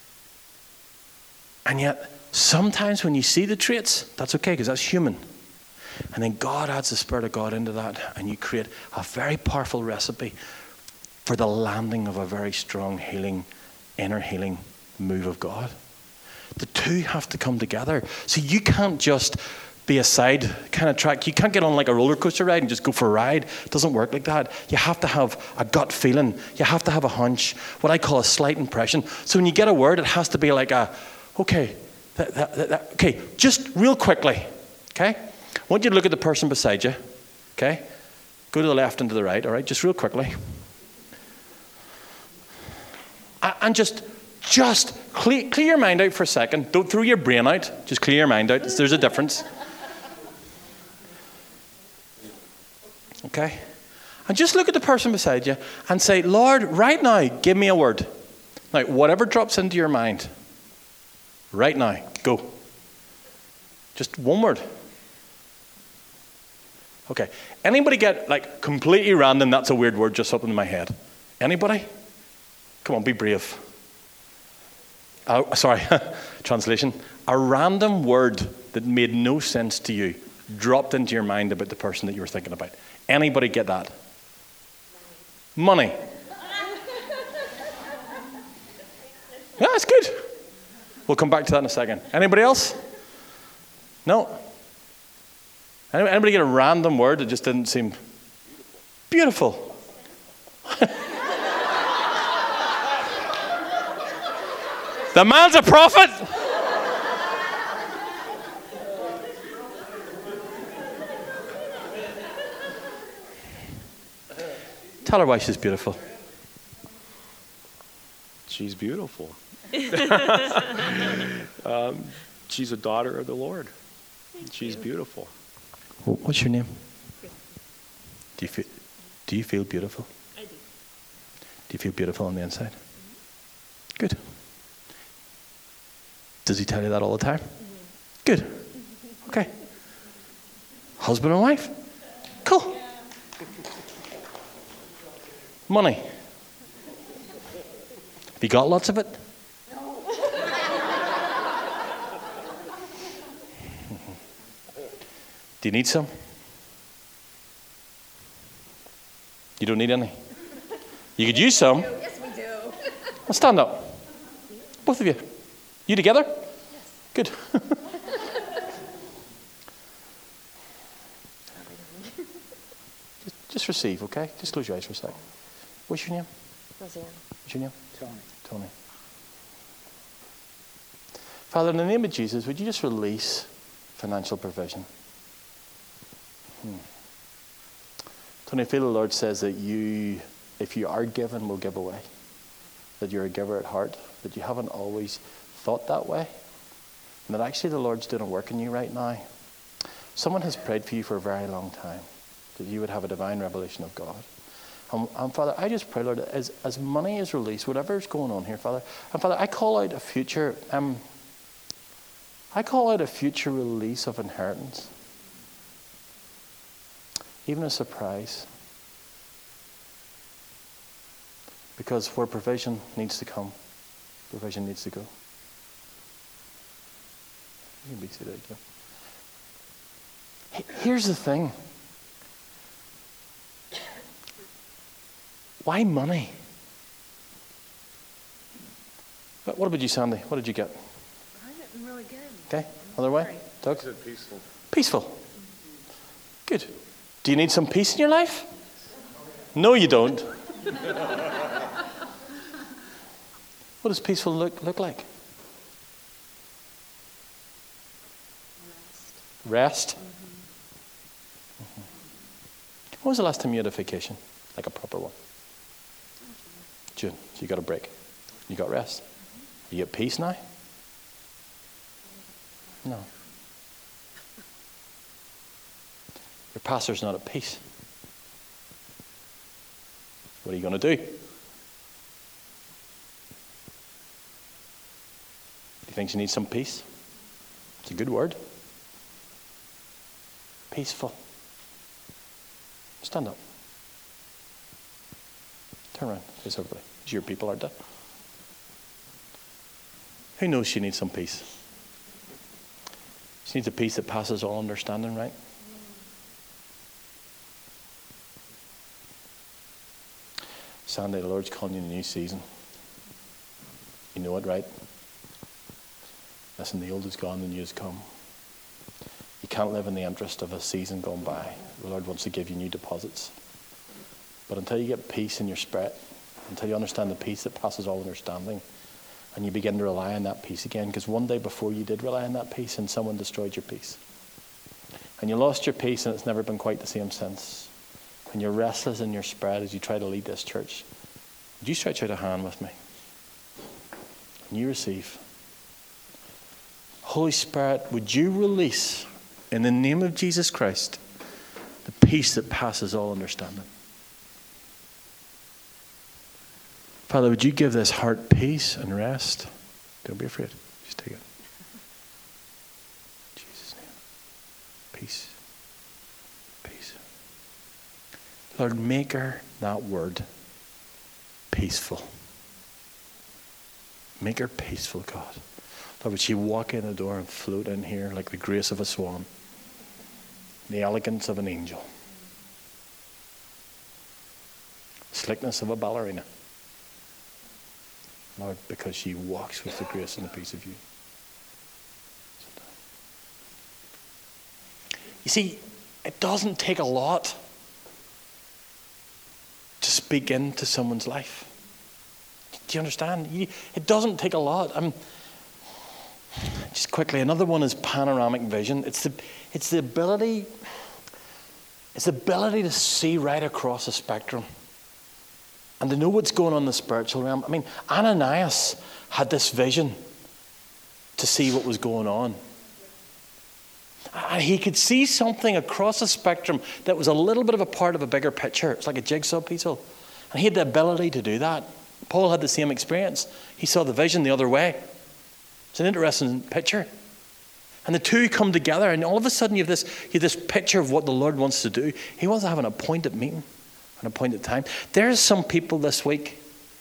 And yet, sometimes when you see the traits, that's okay because that's human. And then God adds the Spirit of God into that, and you create a very powerful recipe for the landing of a very strong healing, inner healing move of God. The two have to come together. So you can't just be a side kind of track. You can't get on like a roller coaster ride and just go for a ride. It doesn't work like that. You have to have a gut feeling. You have to have a hunch, what I call a slight impression. So when you get a word, it has to be like a, okay, that, that, that, that, okay, just real quickly, okay? I want you to look at the person beside you, okay? Go to the left and to the right, all right? Just real quickly. And just, just clear, clear your mind out for a second. Don't throw your brain out. Just clear your mind out. There's a difference. Okay? And just look at the person beside you and say, Lord, right now, give me a word. Now, whatever drops into your mind, right now, go. Just one word. Okay. Anybody get, like, completely random, that's a weird word just up in my head? Anybody? Come on, be brave. Oh, sorry, translation. A random word that made no sense to you dropped into your mind about the person that you were thinking about. Anybody get that? Money. Yeah, that's good. We'll come back to that in a second. Anybody else? No? Anybody get a random word that just didn't seem beautiful? The man's a prophet. Tell her why she's beautiful. She's beautiful. um, she's a daughter of the Lord. Thank she's you. beautiful. What's your name? Do you feel, do you feel beautiful? I do. Do you feel beautiful on the inside? Mm-hmm. Good. Does he tell you that all the time? Mm-hmm. Good. Okay. Husband and wife? Cool. Money. Have you got lots of it? No. Do you need some? You don't need any? You could use some. Yes, we do. Well, stand up. Both of you. You together? Yes. Good. just, just receive, okay? Just close your eyes for a second. What's your name? Roseanne. What's your name? Tony. Tony. Father, in the name of Jesus, would you just release financial provision? Hmm. Tony, I feel the Lord says that you, if you are given, will give away. That you're a giver at heart. That you haven't always thought that way. And that actually the Lord's doing a work in you right now. Someone has prayed for you for a very long time. That you would have a divine revelation of God. And, and Father, I just pray, Lord, as, as money is released, whatever's going on here, Father, and Father, I call out a future, um, I call out a future release of inheritance. Even a surprise. Because where provision needs to come, provision needs to go. You can be seated again. Here's the thing. Why money? What about you, Sandy? What did you get? I'm getting really good. Okay, other way. Doug? Peaceful. Peaceful. Good. Do you need some peace in your life? No, you don't. What does peaceful look, look like? Rest. Rest. Mm-hmm. When was the last time you had a vacation? Like a proper one? June. So you got a break. You got rest. Are you at peace now? No. Your pastor's not at peace. What are you going to do? Do you think you need some peace? It's a good word. Peaceful. Stand up. Turn around. Face everybody. It's your people, aren't they? Who knows she needs some peace? She needs a peace that passes all understanding, right? Sandy, the Lord's calling you in a new season. You know it, right? Listen, the old is gone, the new has come. You can't live in the interest of a season gone by. The Lord wants to give you new deposits. But until you get peace in your spirit, until you understand the peace that passes all understanding, and you begin to rely on that peace again, because one day before you did rely on that peace and someone destroyed your peace. And you lost your peace and it's never been quite the same since. And you're restless in your spirit as you try to lead this church. Would you stretch out a hand with me? And you receive. Holy Spirit, would you release, in the name of Jesus Christ, the peace that passes all understanding? Father, would you give this heart peace and rest? Don't be afraid. Just take it. In Jesus' name. Peace. Peace. Lord, make her that word peaceful. Make her peaceful, God. Lord, would she walk in the door and float in here like the grace of a swan, the elegance of an angel, slickness of a ballerina. Lord, because she walks with the grace and the peace of you. You see, it doesn't take a lot to speak into someone's life. Do you understand? You, it doesn't take a lot. I'm, just quickly, another one is panoramic vision. It's the, it's the ability, it's the ability to see right across a spectrum. And to know what's going on in the spiritual realm. I mean, Ananias had this vision to see what was going on. And he could see something across the spectrum that was a little bit of a part of a bigger picture. It's like a jigsaw puzzle. And he had the ability to do that. Paul had the same experience. He saw the vision the other way. It's an interesting picture. And the two come together, and all of a sudden you have this, you have this picture of what the Lord wants to do. He wants to have an appointed meeting. An appointed time. There's some people this week,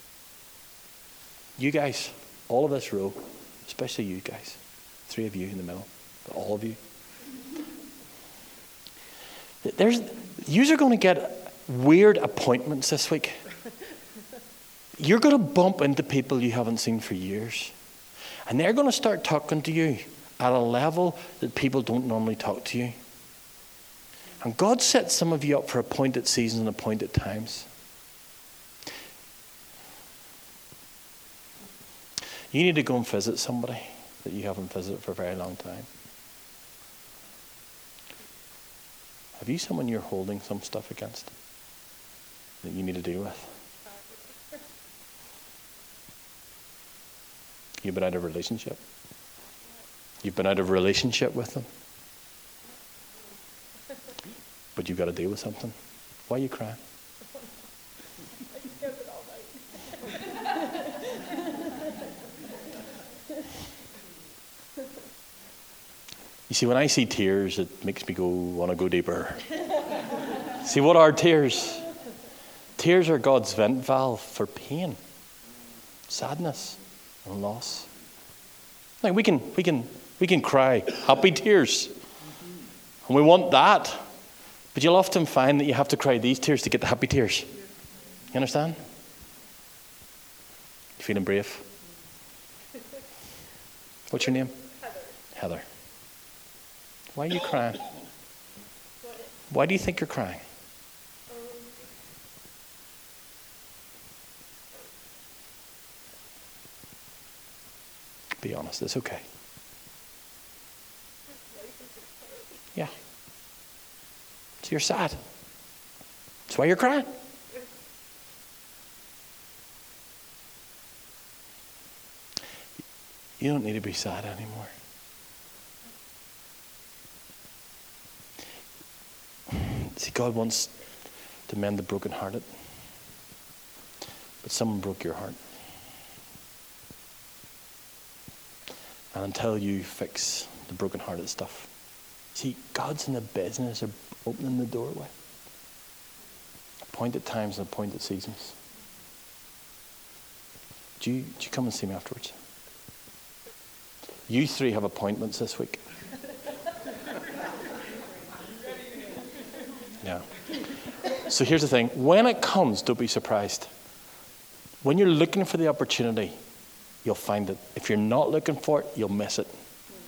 you guys, all of this row, especially you guys, three of you in the middle, but all of you. There's, yous are going to get weird appointments this week. You're going to bump into people you haven't seen for years. And they're going to start talking to you at a level that people don't normally talk to you. And God sets some of you up for appointed seasons and appointed times. You need to go and visit somebody that you haven't visited for a very long time. Have you someone you're holding some stuff against that you need to deal with? You've been out of relationship. You've been out of relationship with them. But you've got to deal with something. Why are you crying? You see, when I see tears, it makes me go want to go deeper. See, what are tears? Tears are God's vent valve for pain, sadness, and loss. Like we can, we can, we can cry happy tears, and we want that. But you'll often find that you have to cry these tears to get the happy tears. You understand? You feeling brave? What's your name? Heather. Heather. Why are you crying? Why do you think you're crying? Be honest, it's okay. Yeah. So you're sad. That's why you're crying. You don't need to be sad anymore. See, God wants to mend the brokenhearted. But someone broke your heart. And until you fix the brokenhearted stuff, see, God's in the business of opening the doorway. Appointed times and appointed seasons. Do you, do you come and see me afterwards? You three have appointments this week. Yeah. So here's the thing. When it comes, don't be surprised. When you're looking for the opportunity, you'll find it. If you're not looking for it, you'll miss it.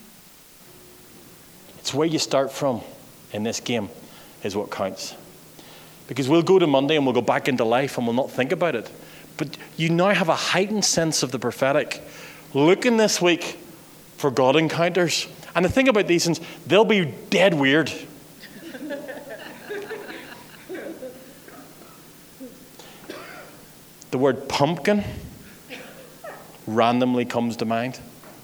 It's where you start from in this game is what counts. Because we'll go to Monday and we'll go back into life and we'll not think about it. But you now have a heightened sense of the prophetic. Looking this week for God encounters. And the thing about these things, they'll be dead weird. The word pumpkin randomly comes to mind.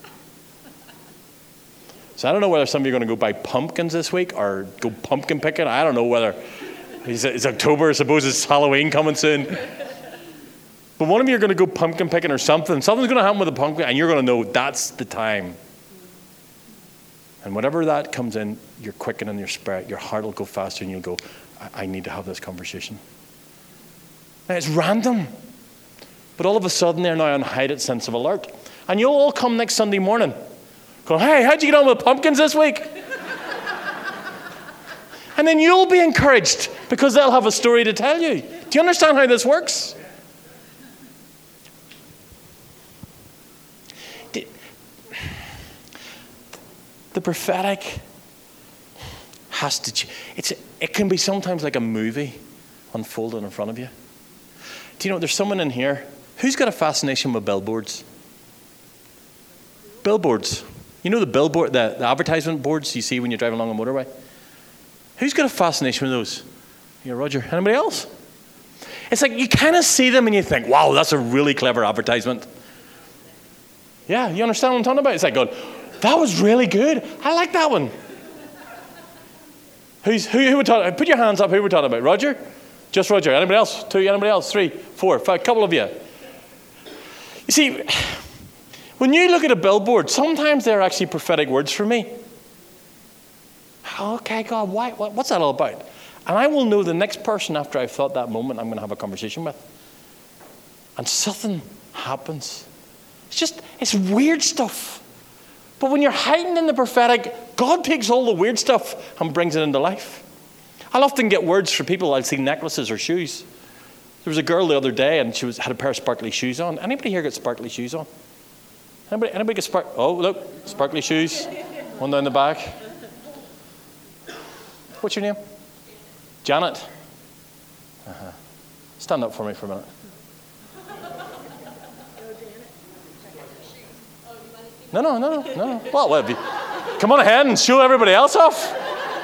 So I don't know whether some of you are going to go buy pumpkins this week or go pumpkin picking. I don't know whether it's, it's October. I suppose it's Halloween coming soon. But one of you are going to go pumpkin picking or something. Something's going to happen with a pumpkin and you're going to know that's the time. And whenever that comes in, you're quickening your spirit. Your heart will go faster and you'll go, I, I need to have this conversation. Now it's random. But all of a sudden, they're now on heightened sense of alert. And you'll all come next Sunday morning going, hey, how'd you get on with pumpkins this week? And then you'll be encouraged because they'll have a story to tell you. Do you understand how this works? The prophetic has to ch- it's it can be sometimes like a movie unfolding in front of you. Do you know, there's someone in here who's got a fascination with billboards? Billboards. You know the billboard, the, the advertisement boards you see when you're driving along a motorway? Who's got a fascination with those? Yeah, Roger. Anybody else? It's like you kind of see them and you think, wow, that's a really clever advertisement. Yeah, you understand what I'm talking about? It's like going, that was really good. I like that one. Who's, who, who we're talking, put your hands up, who we're talking about. Roger? Just Roger. Anybody else? Two? Anybody else? Three? Four? Five? A couple of you. You see, when you look at a billboard, sometimes they're actually prophetic words for me. Okay, God, why, what, what's that all about? And I will know the next person after I've thought that moment I'm going to have a conversation with. And something happens. It's just, it's weird stuff. But when you're heightened in the prophetic, God takes all the weird stuff and brings it into life. I'll often get words for people. I'll see necklaces or shoes. There was a girl the other day and she was had a pair of sparkly shoes on. Anybody here got sparkly shoes on? Anybody, anybody get spark? Oh, look, sparkly shoes. One down the back. What's your name? Janet. Uh-huh. Stand up for me for a minute. No, no, no, no, no. Well, well you, come on ahead and show everybody else off.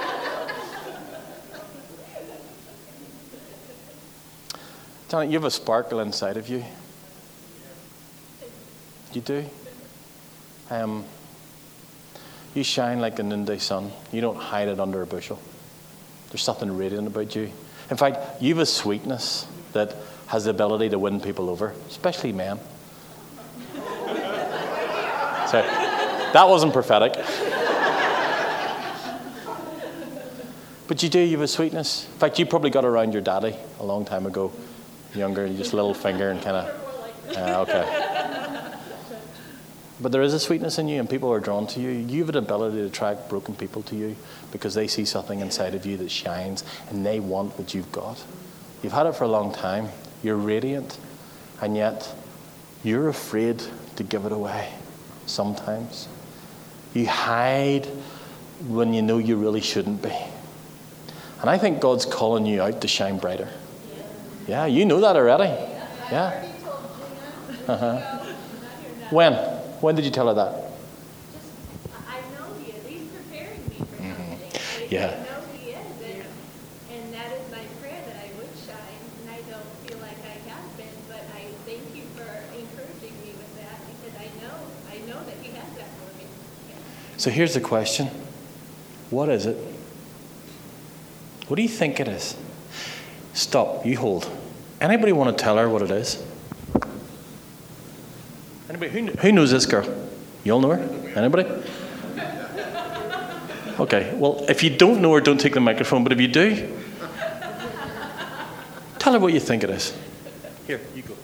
Janet, you have a sparkle inside of you. You do. Um, you shine like a noonday sun. You don't hide it under a bushel. There's something radiant about you. In fact, you have a sweetness that has the ability to win people over, especially men. So, that wasn't prophetic. But you do, you have a sweetness. In fact, you probably got around your daddy a long time ago, younger, and just a little finger and kind of, uh, okay. But there is a sweetness in you and people are drawn to you. You have an ability to attract broken people to you because they see something inside of you that shines and they want what you've got. You've had it for a long time. You're radiant, and yet you're afraid to give it away sometimes. You hide when you know you really shouldn't be. And I think God's calling you out to shine brighter. Yeah, you know that already. Yeah. Uh-huh. When? When did you tell her that? I know he is. He's preparing me for something. I, Yeah. I know he is. And, and that is my prayer, that I would shine. And I don't feel like I have been, but I thank you for encouraging me with that, because I know, I know that he has that for me. Yeah. So here's the question. What is it? What do you think it is? Stop. You hold. Anybody want to tell her what it is? Anybody? Who, who knows this girl? You all know her? Anybody? Okay. Well, if you don't know her, don't take the microphone. But if you do, tell her what you think it is. Here, you go.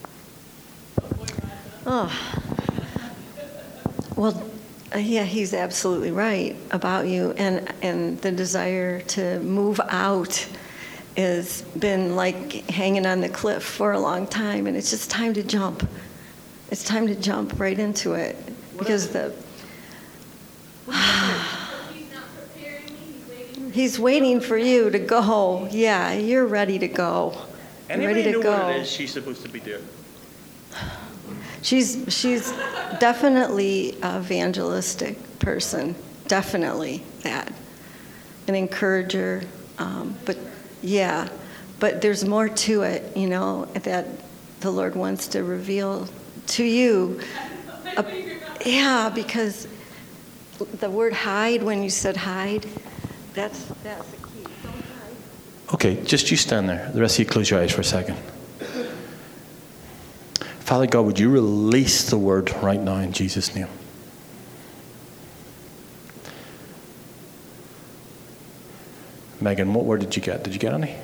Oh, well, uh, yeah, he's absolutely right about you, and and the desire to move out has been like hanging on the cliff for a long time, and it's just time to jump. It's time to jump right into it, because the He's not preparing me. He's waiting. he's waiting for you to go. Yeah, you're ready to go. You're Anybody ready to know go. what it is she's supposed to be doing? She's she's definitely a evangelistic person, definitely that, an encourager. Um, but yeah, but there's more to it, you know, that the Lord wants to reveal to you. Uh, yeah, because the word hide, when you said hide, that's that's the key. Don't hide. Okay, just you stand there. The rest of you close your eyes for a second. Father God, would you release the word right now in Jesus' name? Megan, what word did you get? Did you get any?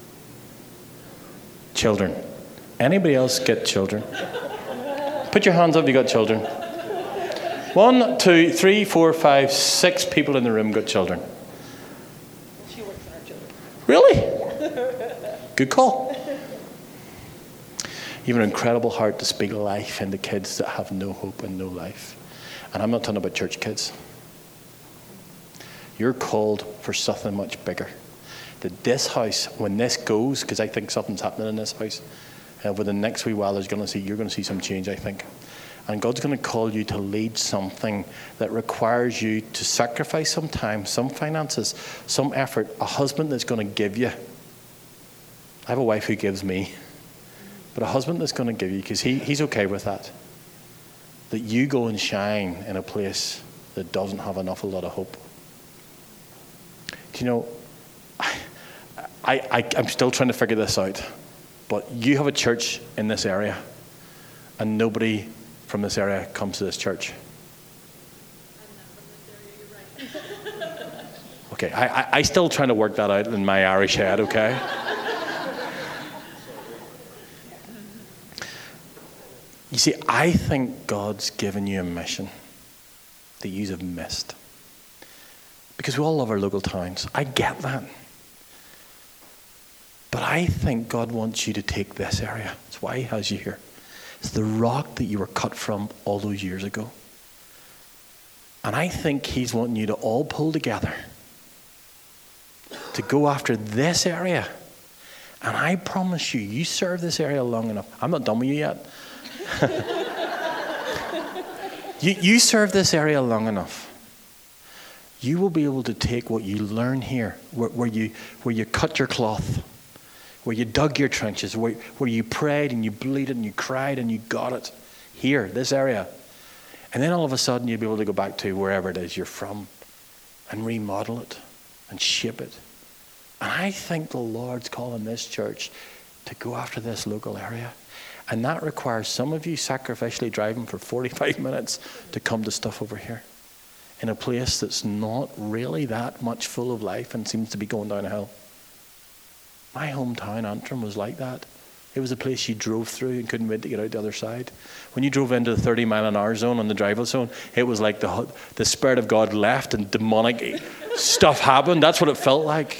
Children. Anybody else get children? Put your hands up if you got children. One, two, three, four, five, six people in the room got children. She works on our children. Really? Good call. You have an incredible heart to speak life into kids that have no hope and no life. And I'm not talking about church kids. You're called for something much bigger. That this house, when this goes, because I think something's happening in this house, uh, within the next wee while, there's going to see you're going to see some change, I think. And God's going to call you to lead something that requires you to sacrifice some time, some finances, some effort. A husband that's going to give you. I have a wife who gives me. But a husband that's going to give you, because he, he's okay with that. That you go and shine in a place that doesn't have an awful lot of hope. Do you know, I, I, I'm still trying to figure this out. But you have a church in this area. And nobody from this area comes to this church. I'm not from this area, you're right. Okay, I, I, I still trying to work that out in my Irish head, okay? You see, I think God's given you a mission that you have missed. Because we all love our local towns. I get that. But I think God wants you to take this area. That's why he has you here. It's the rock that you were cut from all those years ago. And I think he's wanting you to all pull together to go after this area. And I promise you, you serve this area long enough. I'm not done with you yet. you, you serve this area long enough. You will be able to take what you learn here, where, where you where you cut your cloth, where you dug your trenches, where, where you prayed and you bleeded and you cried and you got it here, this area. And then all of a sudden you'll be able to go back to wherever it is you're from and remodel it and shape it. And I think the Lord's calling this church to go after this local area. And that requires some of you sacrificially driving for forty-five minutes to come to stuff over here in a place that's not really that much full of life and seems to be going downhill. My hometown, Antrim, was like that. It was a place you drove through and couldn't wait to get out the other side. When you drove into the thirty mile an hour zone on the drive zone, it was like the, the Spirit of God left and demonic stuff happened. That's what it felt like.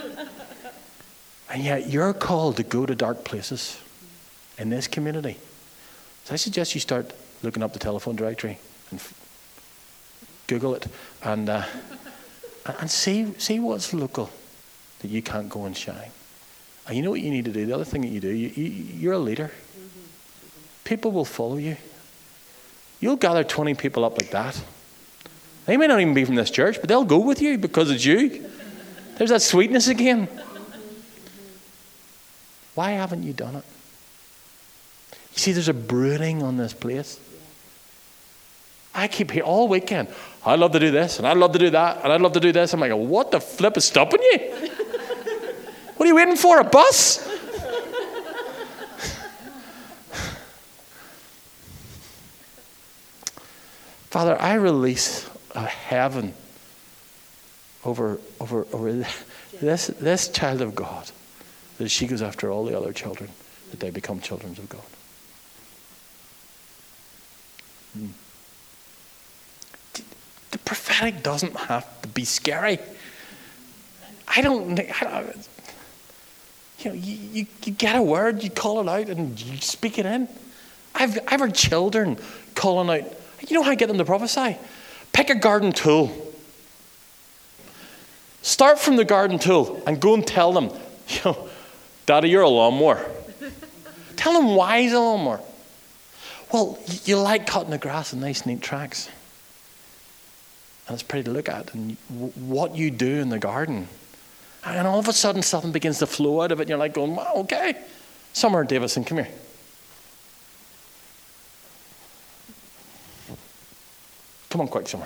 And yet you're called to go to dark places in this community. So I suggest you start looking up the telephone directory and f- Google it and uh, and see see what's local that you can't go and shine. And you know what you need to do? The other thing that you do, you, you, you're a leader. People will follow you. You'll gather twenty people up like that. They may not even be from this church, but they'll go with you because it's you. There's that sweetness again. Why haven't you done it? You see, there's a brooding on this place. I keep hearing all weekend, I'd love to do this, and I'd love to do that, and I'd love to do this. I'm like, what the flip is stopping you? What are you waiting for, a bus? Father, I release a heaven over, over, over this, this child of God, that she goes after all the other children, that they become children of God. Hmm. The prophetic doesn't have to be scary. I don't, I don't you know, you, you, you get a word, you call it out, and you speak it in. I've, I've heard children calling out. You know how I get them to prophesy? Pick a garden tool. Start from the garden tool and go and tell them, you know, Daddy, you're a lawnmower. Tell them why he's a lawnmower. Well, you like cutting the grass in nice, neat tracks. And it's pretty to look at. And what you do in the garden. And all of a sudden, something begins to flow out of it. And you're like going, wow, okay. Summer Davison, come here. Come on, quick, Summer.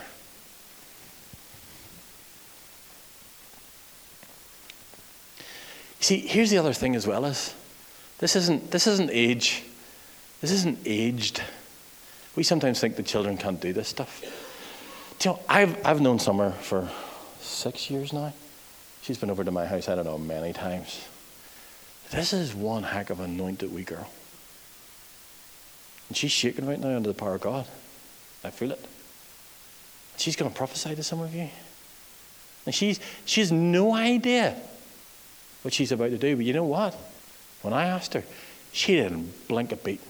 You see, here's the other thing as well is, this isn't this isn't age. This isn't aged. We sometimes think the children can't do this stuff. Do you know, I've I've known Summer for six years now. She's been over to my house, I don't know, many times. This is one heck of an anointed wee girl. And she's shaking right now under the power of God. I feel it. She's going to prophesy to some of you. And she's, she has no idea what she's about to do. But you know what? When I asked her, she didn't blink a beat.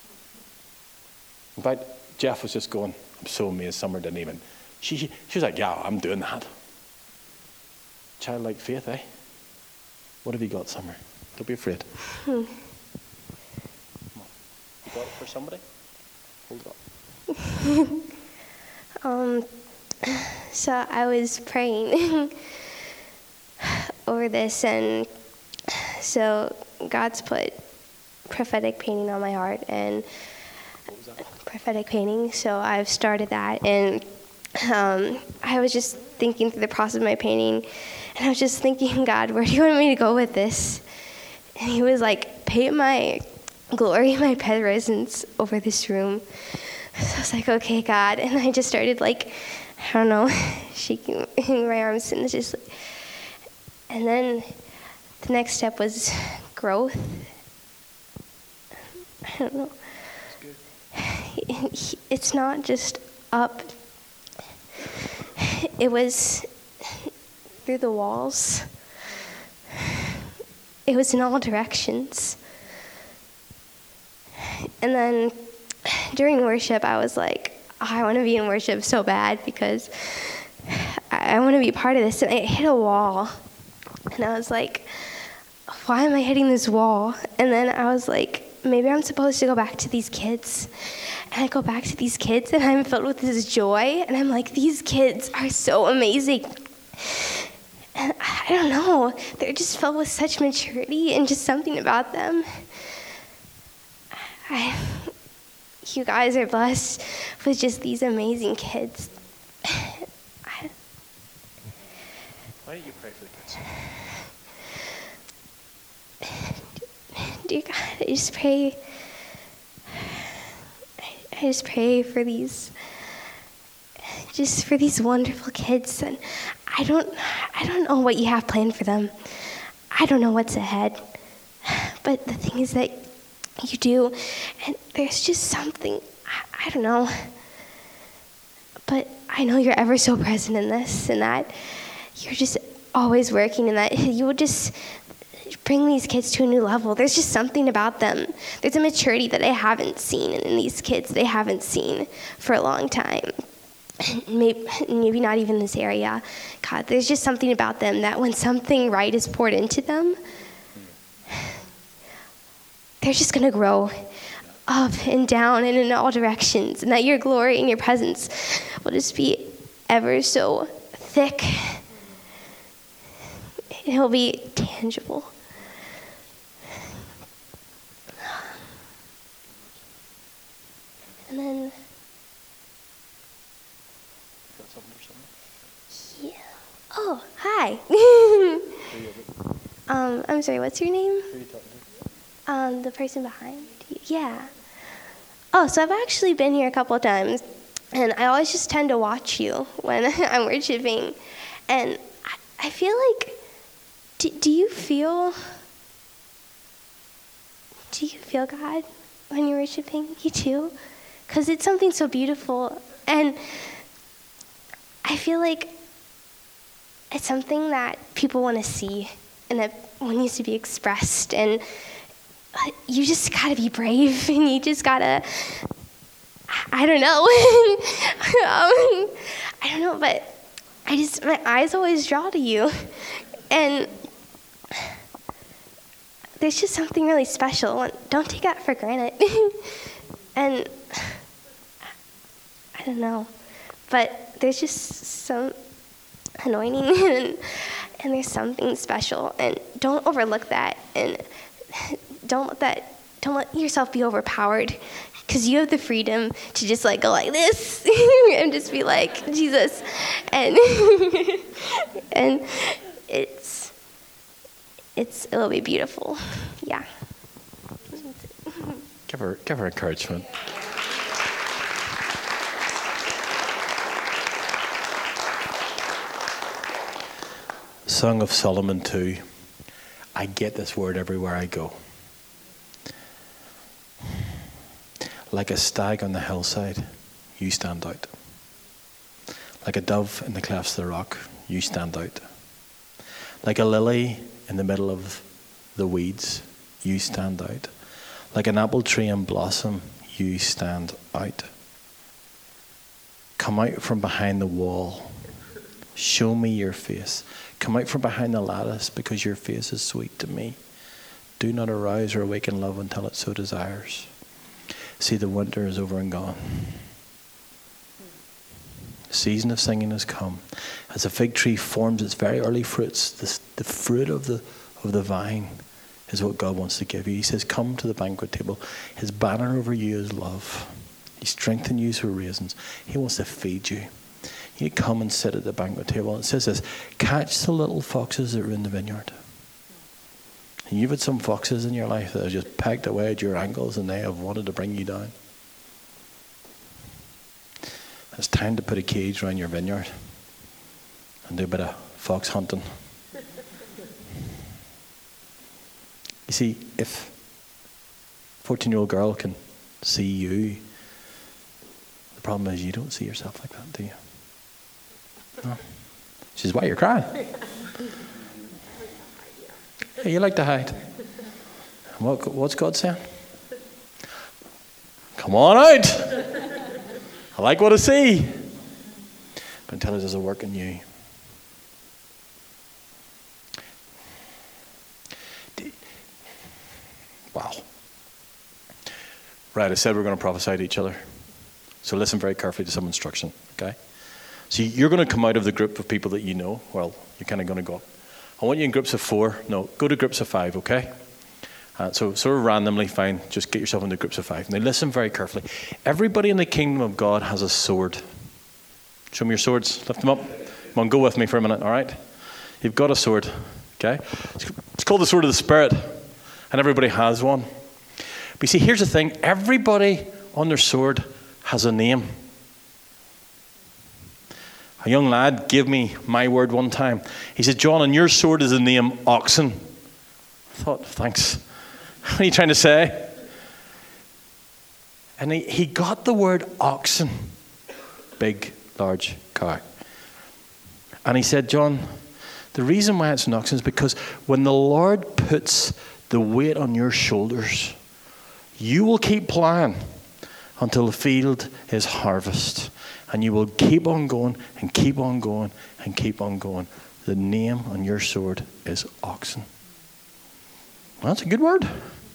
In fact, Jeff was just going, I'm so amazed Summer didn't even. She, she was like, yeah, I'm doing that. Childlike faith, eh? What have you got, Summer? Don't be afraid. Hmm. Come on. You got it for somebody? Hold it up. Um, so I was praying over this, and so God's put prophetic painting on my heart, and prophetic painting. So I've started that, and um, I was just thinking through the process of my painting, and I was just thinking, God, where do you want me to go with this? And He was like, paint my glory, my presence over this room. So I was like, okay, God. And I just started, like, I don't know, shaking my arms. And, it's just, and then the next step was growth. I don't know. It's not just up. It was through the walls. It was in all directions. And then during worship, I was like, oh, I want to be in worship so bad because I, I want to be part of this. And I hit a wall. And I was like, why am I hitting this wall? And then I was like, maybe I'm supposed to go back to these kids. And I go back to these kids, and I'm filled with this joy. And I'm like, these kids are so amazing. And I don't know. They're just filled with such maturity and just something about them. I... You guys are blessed with just these amazing kids. I, Why don't you pray for the kids? Dear God, I just pray. I just pray for these, just for these wonderful kids, and I don't, I don't know what you have planned for them. I don't know what's ahead, but the thing is that you do, and there's just something, I, I don't know, but I know you're ever so present in this, and that you're just always working, and that you will just bring these kids to a new level. There's just something about them. There's a maturity that I haven't seen in these kids. They haven't seen for a long time. maybe, maybe not even this area, God, there's just something about them that when something right is poured into them, they're just going to grow up and down and in all directions, and that your glory and your presence will just be ever so thick. It'll be tangible. And then, yeah. Oh, hi. um, I'm sorry, what's your name? Um, the person behind you. Yeah. Oh, so I've actually been here a couple of times, and I always just tend to watch you when I'm worshiping. And I, I feel like, do, do you feel, do you feel God when you're worshiping? You do? Because it's something so beautiful. And I feel like it's something that people want to see and that needs to be expressed. And you just gotta be brave, and you just gotta, I don't know. um, I don't know, but I just, my eyes always draw to you. And there's just something really special. Don't take that for granted. And I don't know, but there's just some anointing and, and there's something special. And don't overlook that. And Don't let that. Don't let yourself be overpowered, because you have the freedom to just like go like this and just be like Jesus, and and it's it's it'll be beautiful. Yeah. Give her, give her encouragement. Song of Solomon two. I get this word everywhere I go. Like a stag on the hillside, you stand out. Like a dove in the clefts of the rock, you stand out. Like a lily in the middle of the weeds, you stand out. Like an apple tree in blossom, you stand out. Come out from behind the wall. Show me your face. Come out from behind the lattice, because your face is sweet to me. Do not arouse or awaken love until it so desires. See, the winter is over and gone. The season of singing has come. As a fig tree forms its very early fruits, the, the fruit of the of the vine is what God wants to give you. He says, come to the banquet table. His banner over you is love. He strengthens you through raisins. He wants to feed you. You come and sit at the banquet table. And it says this, catch the little foxes that are in the vineyard. And you've had some foxes in your life that have just pecked away at your ankles, and they have wanted to bring you down. It's time to put a cage around your vineyard and do a bit of fox hunting. You see, if a fourteen-year-old girl can see you, the problem is you don't see yourself like that, do you? No. Which is why you're crying. Yeah, you like to hide. What, what's God saying? Come on out. I like what I see. But until it doesn't work in you. Wow. Right, I said we're going to prophesy to each other. So listen very carefully to some instruction, okay? So you're going to come out of the group of people that you know. Well, you're kind of going to go up. I want you in groups of four. No, go to groups of five, okay? Uh, so sort of randomly, fine. Just get yourself into groups of five. Now listen very carefully. Everybody in the kingdom of God has a sword. Show me your swords. Lift them up. Come on, go with me for a minute, all right? You've got a sword, okay? It's called the sword of the Spirit, and everybody has one. But you see, here's the thing. Everybody on their sword has a name. A young lad gave me my word one time. He said, John, on your sword is the name oxen. I thought, thanks. What are you trying to say? And he, he got the word oxen. Big, large cow. And he said, John, the reason why it's an oxen is because when the Lord puts the weight on your shoulders, you will keep plowing until the field is harvest. And you will keep on going and keep on going and keep on going. The name on your sword is oxen. Well, that's a good word.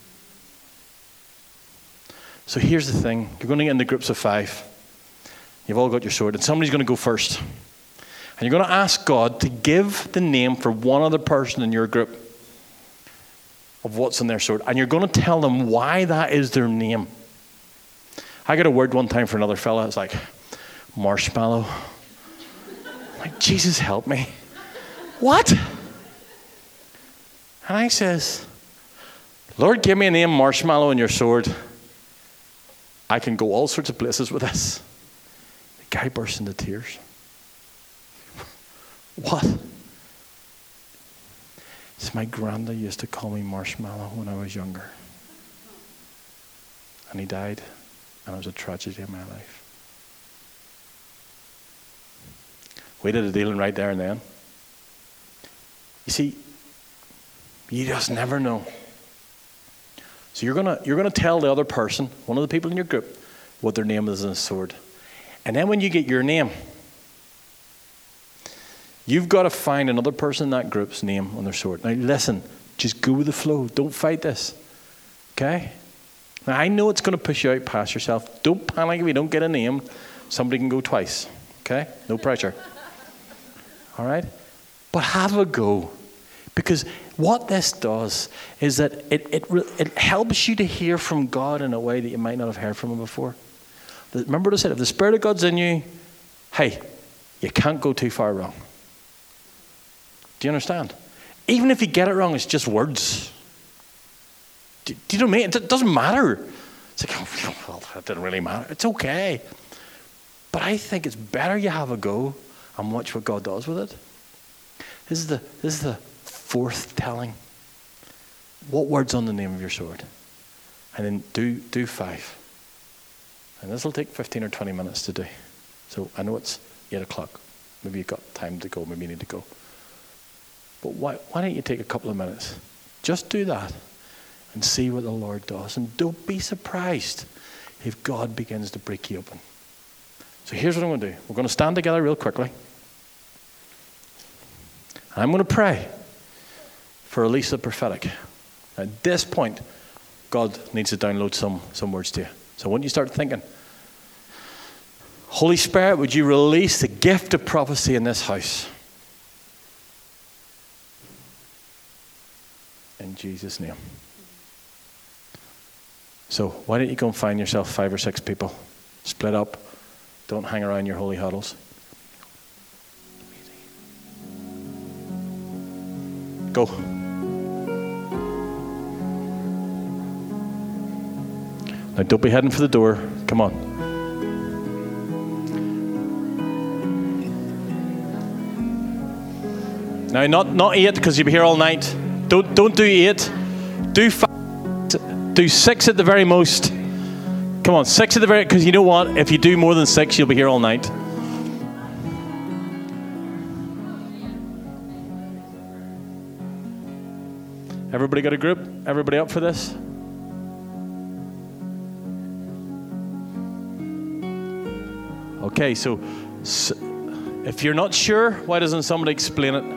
So here's the thing. You're going to get into groups of five. You've all got your sword. And somebody's going to go first. And you're going to ask God to give the name for one other person in your group of what's on their sword. And you're going to tell them why that is their name. I got a word one time for another fella. It's like, marshmallow. I'm like, Jesus, help me. What? And I says, Lord, give me a name, marshmallow, in your sword. I can go all sorts of places with this. The guy burst into tears. What? It's my granddad used to call me Marshmallow when I was younger. And he died, and it was a tragedy in my life. We did a dealing right there and then. You see, you just never know. So you're gonna you're gonna tell the other person, one of the people in your group, what their name is on the sword. And then when you get your name, you've got to find another person in that group's name on their sword. Now listen, just go with the flow. Don't fight this. Okay? Now I know it's going to push you out past yourself. Don't panic if you don't get a name. Somebody can go twice. Okay? No pressure. All right? But have a go. Because what this does is that it, it, it helps you to hear from God in a way that you might not have heard from him before. Remember what I said, if the Spirit of God's in you, hey, you can't go too far wrong. Do you understand? Even if you get it wrong, it's just words. Do, do you know what I mean? It doesn't matter. It's like, oh, well, that didn't really matter. It's okay. But I think it's better you have a go and watch what God does with it. This is the this is the fourth telling. What word's on the name of your sword? And then do do five. And this will take fifteen or twenty minutes to do. So I know it's eight o'clock. Maybe you've got time to go. Maybe you need to go. But why why don't you take a couple of minutes? Just do that and see what the Lord does. And don't be surprised if God begins to break you open. So here's what I'm going to do. We're going to stand together real quickly. I'm going to pray for release of prophetic. At this point, God needs to download some, some words to you. So when you start thinking, Holy Spirit, would you release the gift of prophecy in this house? In Jesus' name. So why don't you go and find yourself five or six people. Split up. Don't hang around your holy huddles. Go. Now don't be heading for the door. Come on. Now not not eight because you'll be here all night. Don't don't do eight. Do five. Do six at the very most. Come on, six at the very, because you know what? If you do more than six, you'll be here all night. Everybody got a group? Everybody up for this? Okay, so, so if you're not sure, why doesn't somebody explain it?